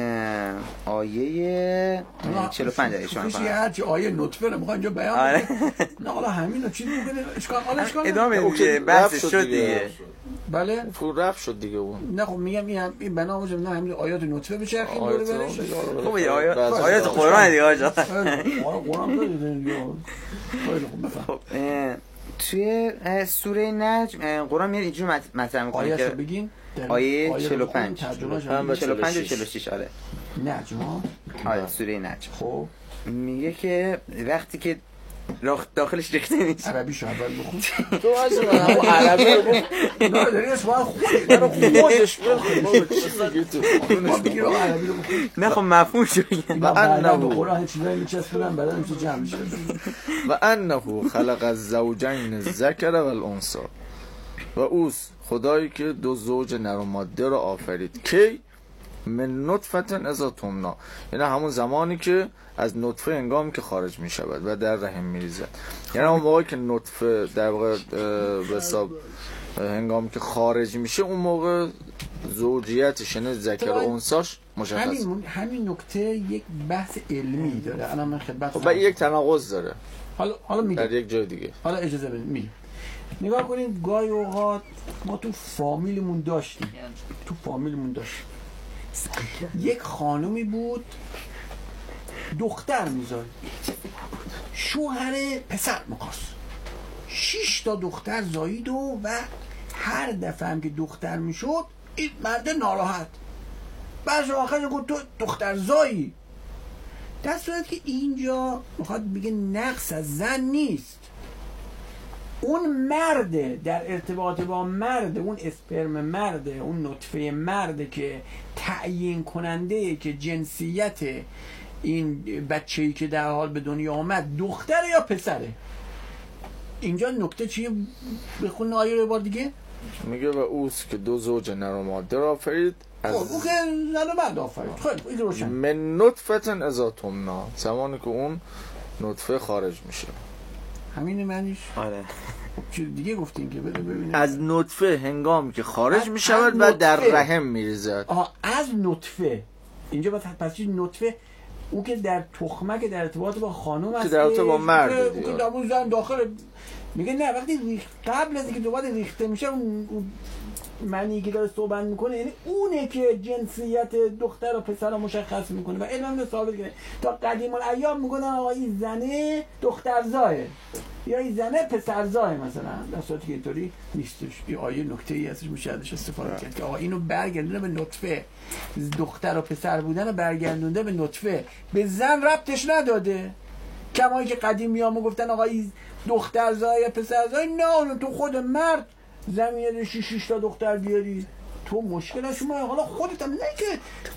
آیه چهل و پنج آیه شما فقط هرچی آیه نطفه رو میخوام اینجا بیان نه حالا همین رو چیزی میگه اشکال حالا اشکال ادامه بدیم که بحث شد دیگه. بله فور رفت شد دیگه اون. نه خب میگم این هم این بنا باشه نه همین آیات نطفه بشه خیلی دوره برش. خب آیات آیات قرآن دیگه آجا. قرآن داره خیلی خوب بفهم. خب توی سوره نجم قرآن میاد اینجور مطرح میکنه که بگین آیه چهل و پنج چهل و پنج و چهل و شش آره نجم ها آره سوره نجم. خب میگه که وقتی که داخلش ریخته نیست. عربی شو اول بخون. تو از من عربی رو گفت نه داری اسوال خودش برو خودش بخون. ما بگیر عربی رو بخون. نه خب مفهوم شو بگم. و انه قرآن چیزایی میچسبونن بعدا میشه جمع میشه. و انه خلق الزوجین الذکر والانثی. و اوست خدایی که دو زوج نر و ماده رو آفرید. کی؟ من نطفه اذا تمنا، یعنی همون زمانی که از نطفه هنگامی که خارج می شود و در رحم می ریزد. یعنی همون موقعی که نطفه در واقع به حساب هنگامی که خارج میشه اون موقع زوجیتش یعنی ذکر و انثاش مشخص. همین همین نکته یک بحث علمی داره. الان من خدمت خب یک تناقض داره. حالا حالا میگم در یک جای دیگه. حالا اجازه بدید میگم. نگاه کنید گاهی اوقات ما تو فامیلمون داشتیم تو فامیلمون داشتیم یک خانومی بود دختر میذاره، شوهر پسر میخواست، شش تا دختر زایید و و هر دفعه هم که دختر میشد این مرد ناراحت. بعد آخرش گفت تو دختر زایی در صورتی که اینجا میخواد بگه نقص از زن نیست، اون مرده در ارتباط با مرده، اون اسپرم مرده، اون نطفه مرده که تعیین کننده که جنسیت این بچه‌ای که در حال به دنیا آمد دختره یا پسره. اینجا نکته چیه؟ بخون آیه رو بار دیگه. میگه و اوست که دو زوج نر و ماده را آفرید از اون که زن و مرد آفرید. خیلی این روشن. من نطفه اذا تمنا، زمانی که اون نطفه خارج میشه. همین معنیش؟ آره. چیز دیگه گفتین که بده ببینیم. از نطفه هنگامی که خارج میشود و در رحم میریزد. آها از نطفه. اینجا باید پس چیز نطفه اون که در تخمه که در ارتباط با خانم هست که در ارتباط با مرد اون که در اون زن داخل میگه نه وقتی ریخت قبل از اینکه دوباره ریخته میشه اون, اون معنی که داره صحبت میکنه یعنی اونه که جنسیت دختر و پسر رو مشخص میکنه و علم هم ثابت کنه. تا قدیم الایام میگن آقا این زنه دخترزاه یا این زنه پسرزاه مثلا، در صورتی که اینطوری نیستش. این آیه نکته ای ازش میشه ازش استفاده کرد که آقا اینو برگردونه به نطفه، دختر و پسر بودن رو برگردونده به نطفه، به زن ربطش نداده. کمایی که قدیمی ها گفتن آقا این دخترزاه یا پسرزاه، نه تو خود مرد زمینه شش شش تا دختر بیاری تو مشکل از شما. حالا خودت هم نه که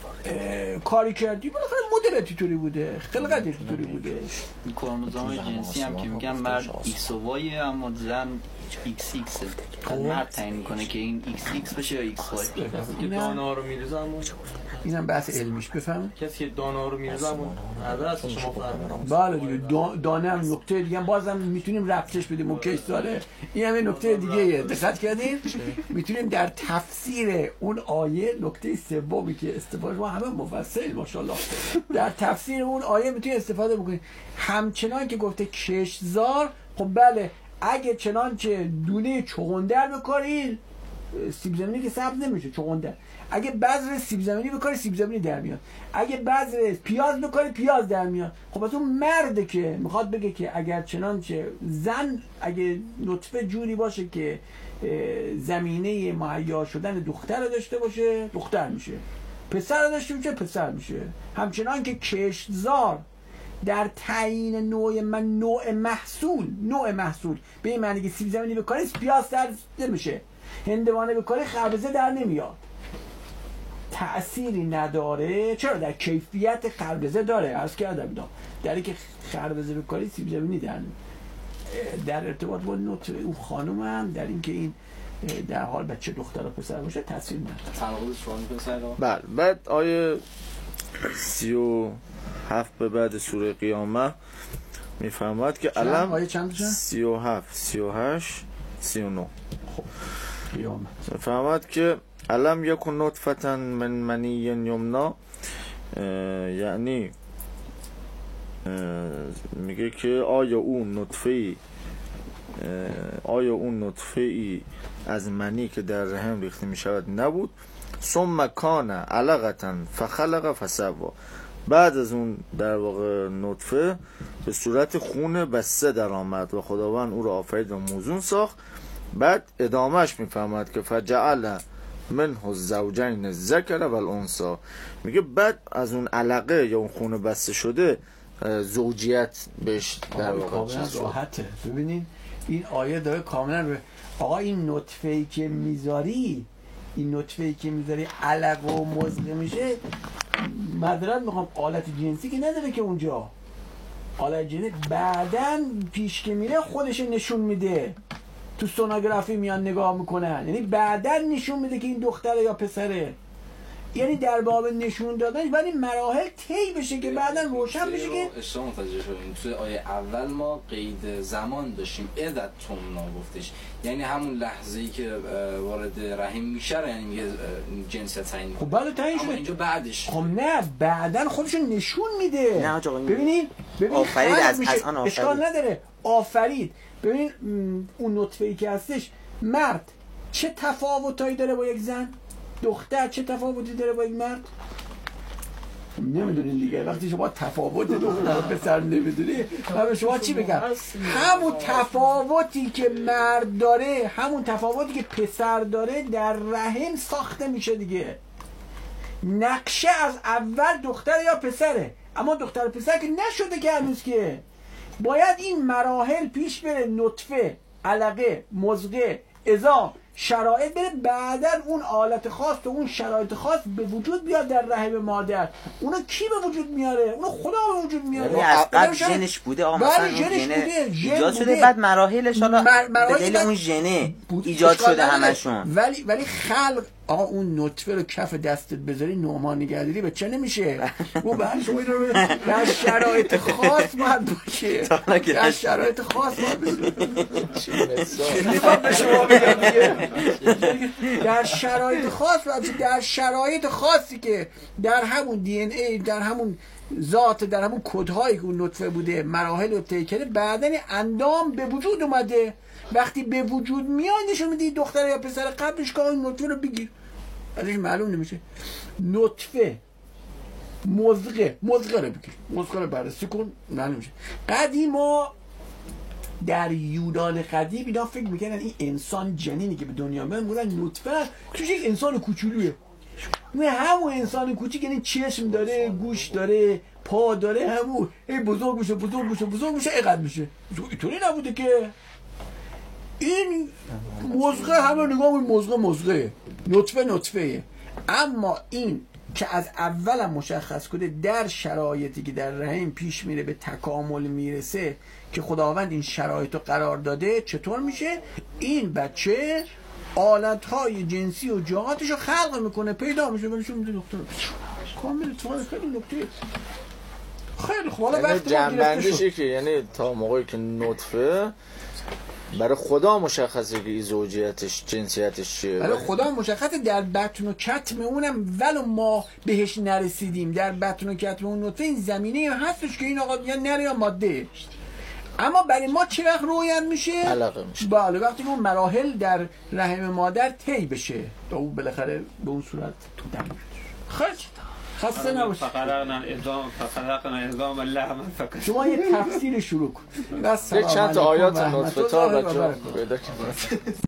کاری کردی، بالاخره مدلتی طوری بوده، خلقتی طوری بوده. این کروموزوم جنسی هم که میگن مرد ایکس و وای اما زن ایکس ایکس مرد تعیین میکنه که این ایکس ایکس بشه یا ایکس وای. که دانا رو میریزه اما اینم بحث علمیش بفهم. کسی که دانا رو میریزه اما عدد شما فهمید. بله دیگه دانه هم نکته دیگه هم بازم میتونیم ربطش بدیم اون کیس داره. این هم نکته دیگه دقت کردین؟ میتونیم در تفسیر اون آیه نکته سومی که استفاده ما همه مفصل ماشاءالله در تفسیر اون آیه میتونیم استفاده بکنیم. همچنان که گفته کشتزار، خب بله اگه چنانچه دونه چغندر بکارید سیب زمینی که سبز نمیشه چغندر، اگه بذر سیب زمینی بکاری سیب زمینی در میاد، اگه بذر پیاز بکاری پیاز در میاد. خب از اون مرده که میخواد بگه که اگر چنانچه زن اگه نطفه جوری باشه که زمینه مهیا شدن دختر رو داشته باشه دختر میشه، پسر رو داشته باشه پسر میشه. همچنان که کشتزار در تعیین نوع من نوع محصول نوع محصول به این معنی که سیب زمینی بکاری پیاز در نمیشه، هندوانه بکاری خربزه در نمیاد. تأثیری نداره. چرا؟ در کیفیت خربزه داره. عرض کردم در اینکه خربزه بکاری سیب زمینی در در ارتباط با نطفه اون خانم هم در اینکه این در حال بچه دختر و پسر باشه تأثیر نداره. بله. بعد آیه سی و هفت به بعد سوره قیامه میفهمد که علم آیه چند بشه؟ سی و هفت سی و هشت سی و نه خب قیامه میفهمد که علم یکن نطفه من منی یمنا، یعنی میگه که آیا اون نطفه ای آیا اون نطفه ای از منی که در رحم ریخته میشود نبود، ثم کان علقه فخلق فسوا، بعد از اون در واقع نطفه به صورت خون بسته در آمد و خداوند او را آفرید و موزون ساخت. بعد ادامهش میفهمد که فجعل منه الزوجین الذکر و الانثی، میگه بعد از اون علقه یا اون خون بسته شده زوجیت بهش در واقع راحته. ببینید این آیه داره کاملا به آقا این نطفه‌ای که میذاری این نطفه‌ای که میذاری علق و مزغه میشه، معذرت میخوام آلت جنسی که نداره که اونجا آلت جنسی بعدن پیش که میره خودش نشون میده، تو سونوگرافی میان نگاه میکنن، یعنی بعدن نشون میده که این دختره یا پسره. یعنی در باب نشون دادنش ولی مراحل طی بشه که بعدا روشن بشه که اشتباه متوجه شدیم. توی آیه اول ما قید زمان داشتیم، عدت تمنا گفتش، یعنی همون لحظه‌ای که وارد رحم میشه یعنی میگه جنسیت تعیین. خب بله تعیین شده. اینجا بعدش خب نه بعدن خودشو نشون میده. نه آقا ببینید ببینید آفرید از, از آن آفرید. اشکال نداره آفرید. ببین اون نطفه‌ای که هستش مرد چه تفاوتایی داره با یک زن، دختر چه تفاوتی داره با یک مرد؟ نمیدونین دیگه. وقتی شما تفاوت دختر و پسر نمیدونی من به شما چی بگم؟ همون تفاوتی که مرد داره همون تفاوتی که پسر داره در رحم ساخته میشه دیگه. نقشه از اول دختر یا پسره، اما دختر پسر که نشده که هنوز که باید این مراحل پیش بره، نطفه، علقه، مضغه، عظام، شرایط بره، بعدا اون آلت خاص و اون شرایط خاص به وجود بیاد در رحم مادر. اونا کی به وجود میاره؟ اونا خدا به وجود میاره. یعنی از قبل ژنش بوده آقا، مثلا اون ژن ایجاد شده بعد مراحلش حالا به دلیل اون ژن ایجاد شده همشون. ولی ولی خلق آقا اون نطفه رو کف دستت بذاری نعمان نگهداری به چه نمیشه؟ او بعد شما این رو در شرایط خاص باید باشه، در شرایط خاص باید باشه در شرایط خاص باید، در شرایط خاصی که در همون دی ان ای، در همون ذات، در همون کدهایی که اون نطفه بوده مراحل رو طی کرده، بعدن اندام به وجود اومده. وقتی به وجود میاد نشون میده دختر یا پسر قبلش که این نطفه رو بگیر، ازش معلوم نمیشه. نطفه، مضغه، مضغه رو بگیر، مضغه رو بررسی کن، معلوم میشه. قدیما در یونان قدیم اینا فکر میکنن این انسان جنینی که به دنیا میاد میگن نطفه توش یک انسان کوچولوئه. نه همون انسان کوچیک، یعنی چشم داره، گوش داره، پا داره، همون ای بزرگ میشه بزرگ میشه بزرگ میشه اینقدر میشه. اینطوری نبوده که این مضغه همه نگاه اون مضغه مضغه، نطفه نطفه. اما این که از اولم مشخص کنه در شرایطی که در رحم پیش میره به تکامل میرسه که خداوند این شرایط رو قرار داده، چطور میشه این بچه آلتهای جنسی و جهاتش رو خلق میکنه، پیدا میشه، بهشون میده دکتر کامل. تو خیلی نکته خیلی خوب. حالا وقتی جنبندیشه که یعنی تا موقعی که نطفه برای خدا مشخصه که این زوجیتش جنسیتش چیه، برای خدا مشخصه. در بطن و کتم اونم ولو ما بهش نرسیدیم، در بطن و کتم اون نطفه این زمینه هستش که این آقا یا نر یا ماده. اما برای ما چه وقت رویت میشه؟ علاقه میشه. بله وقتی که اون مراحل در رحم مادر طی بشه تا اون بالاخره به اون صورت تو دم خیلی خسته نباش. فقرقنا العظام فخلقنا العظام لحما فکسونا. شما یه تفسیر شروع کن. یک چند تا آیات نطفه تا بچه‌ها پیدا کنید.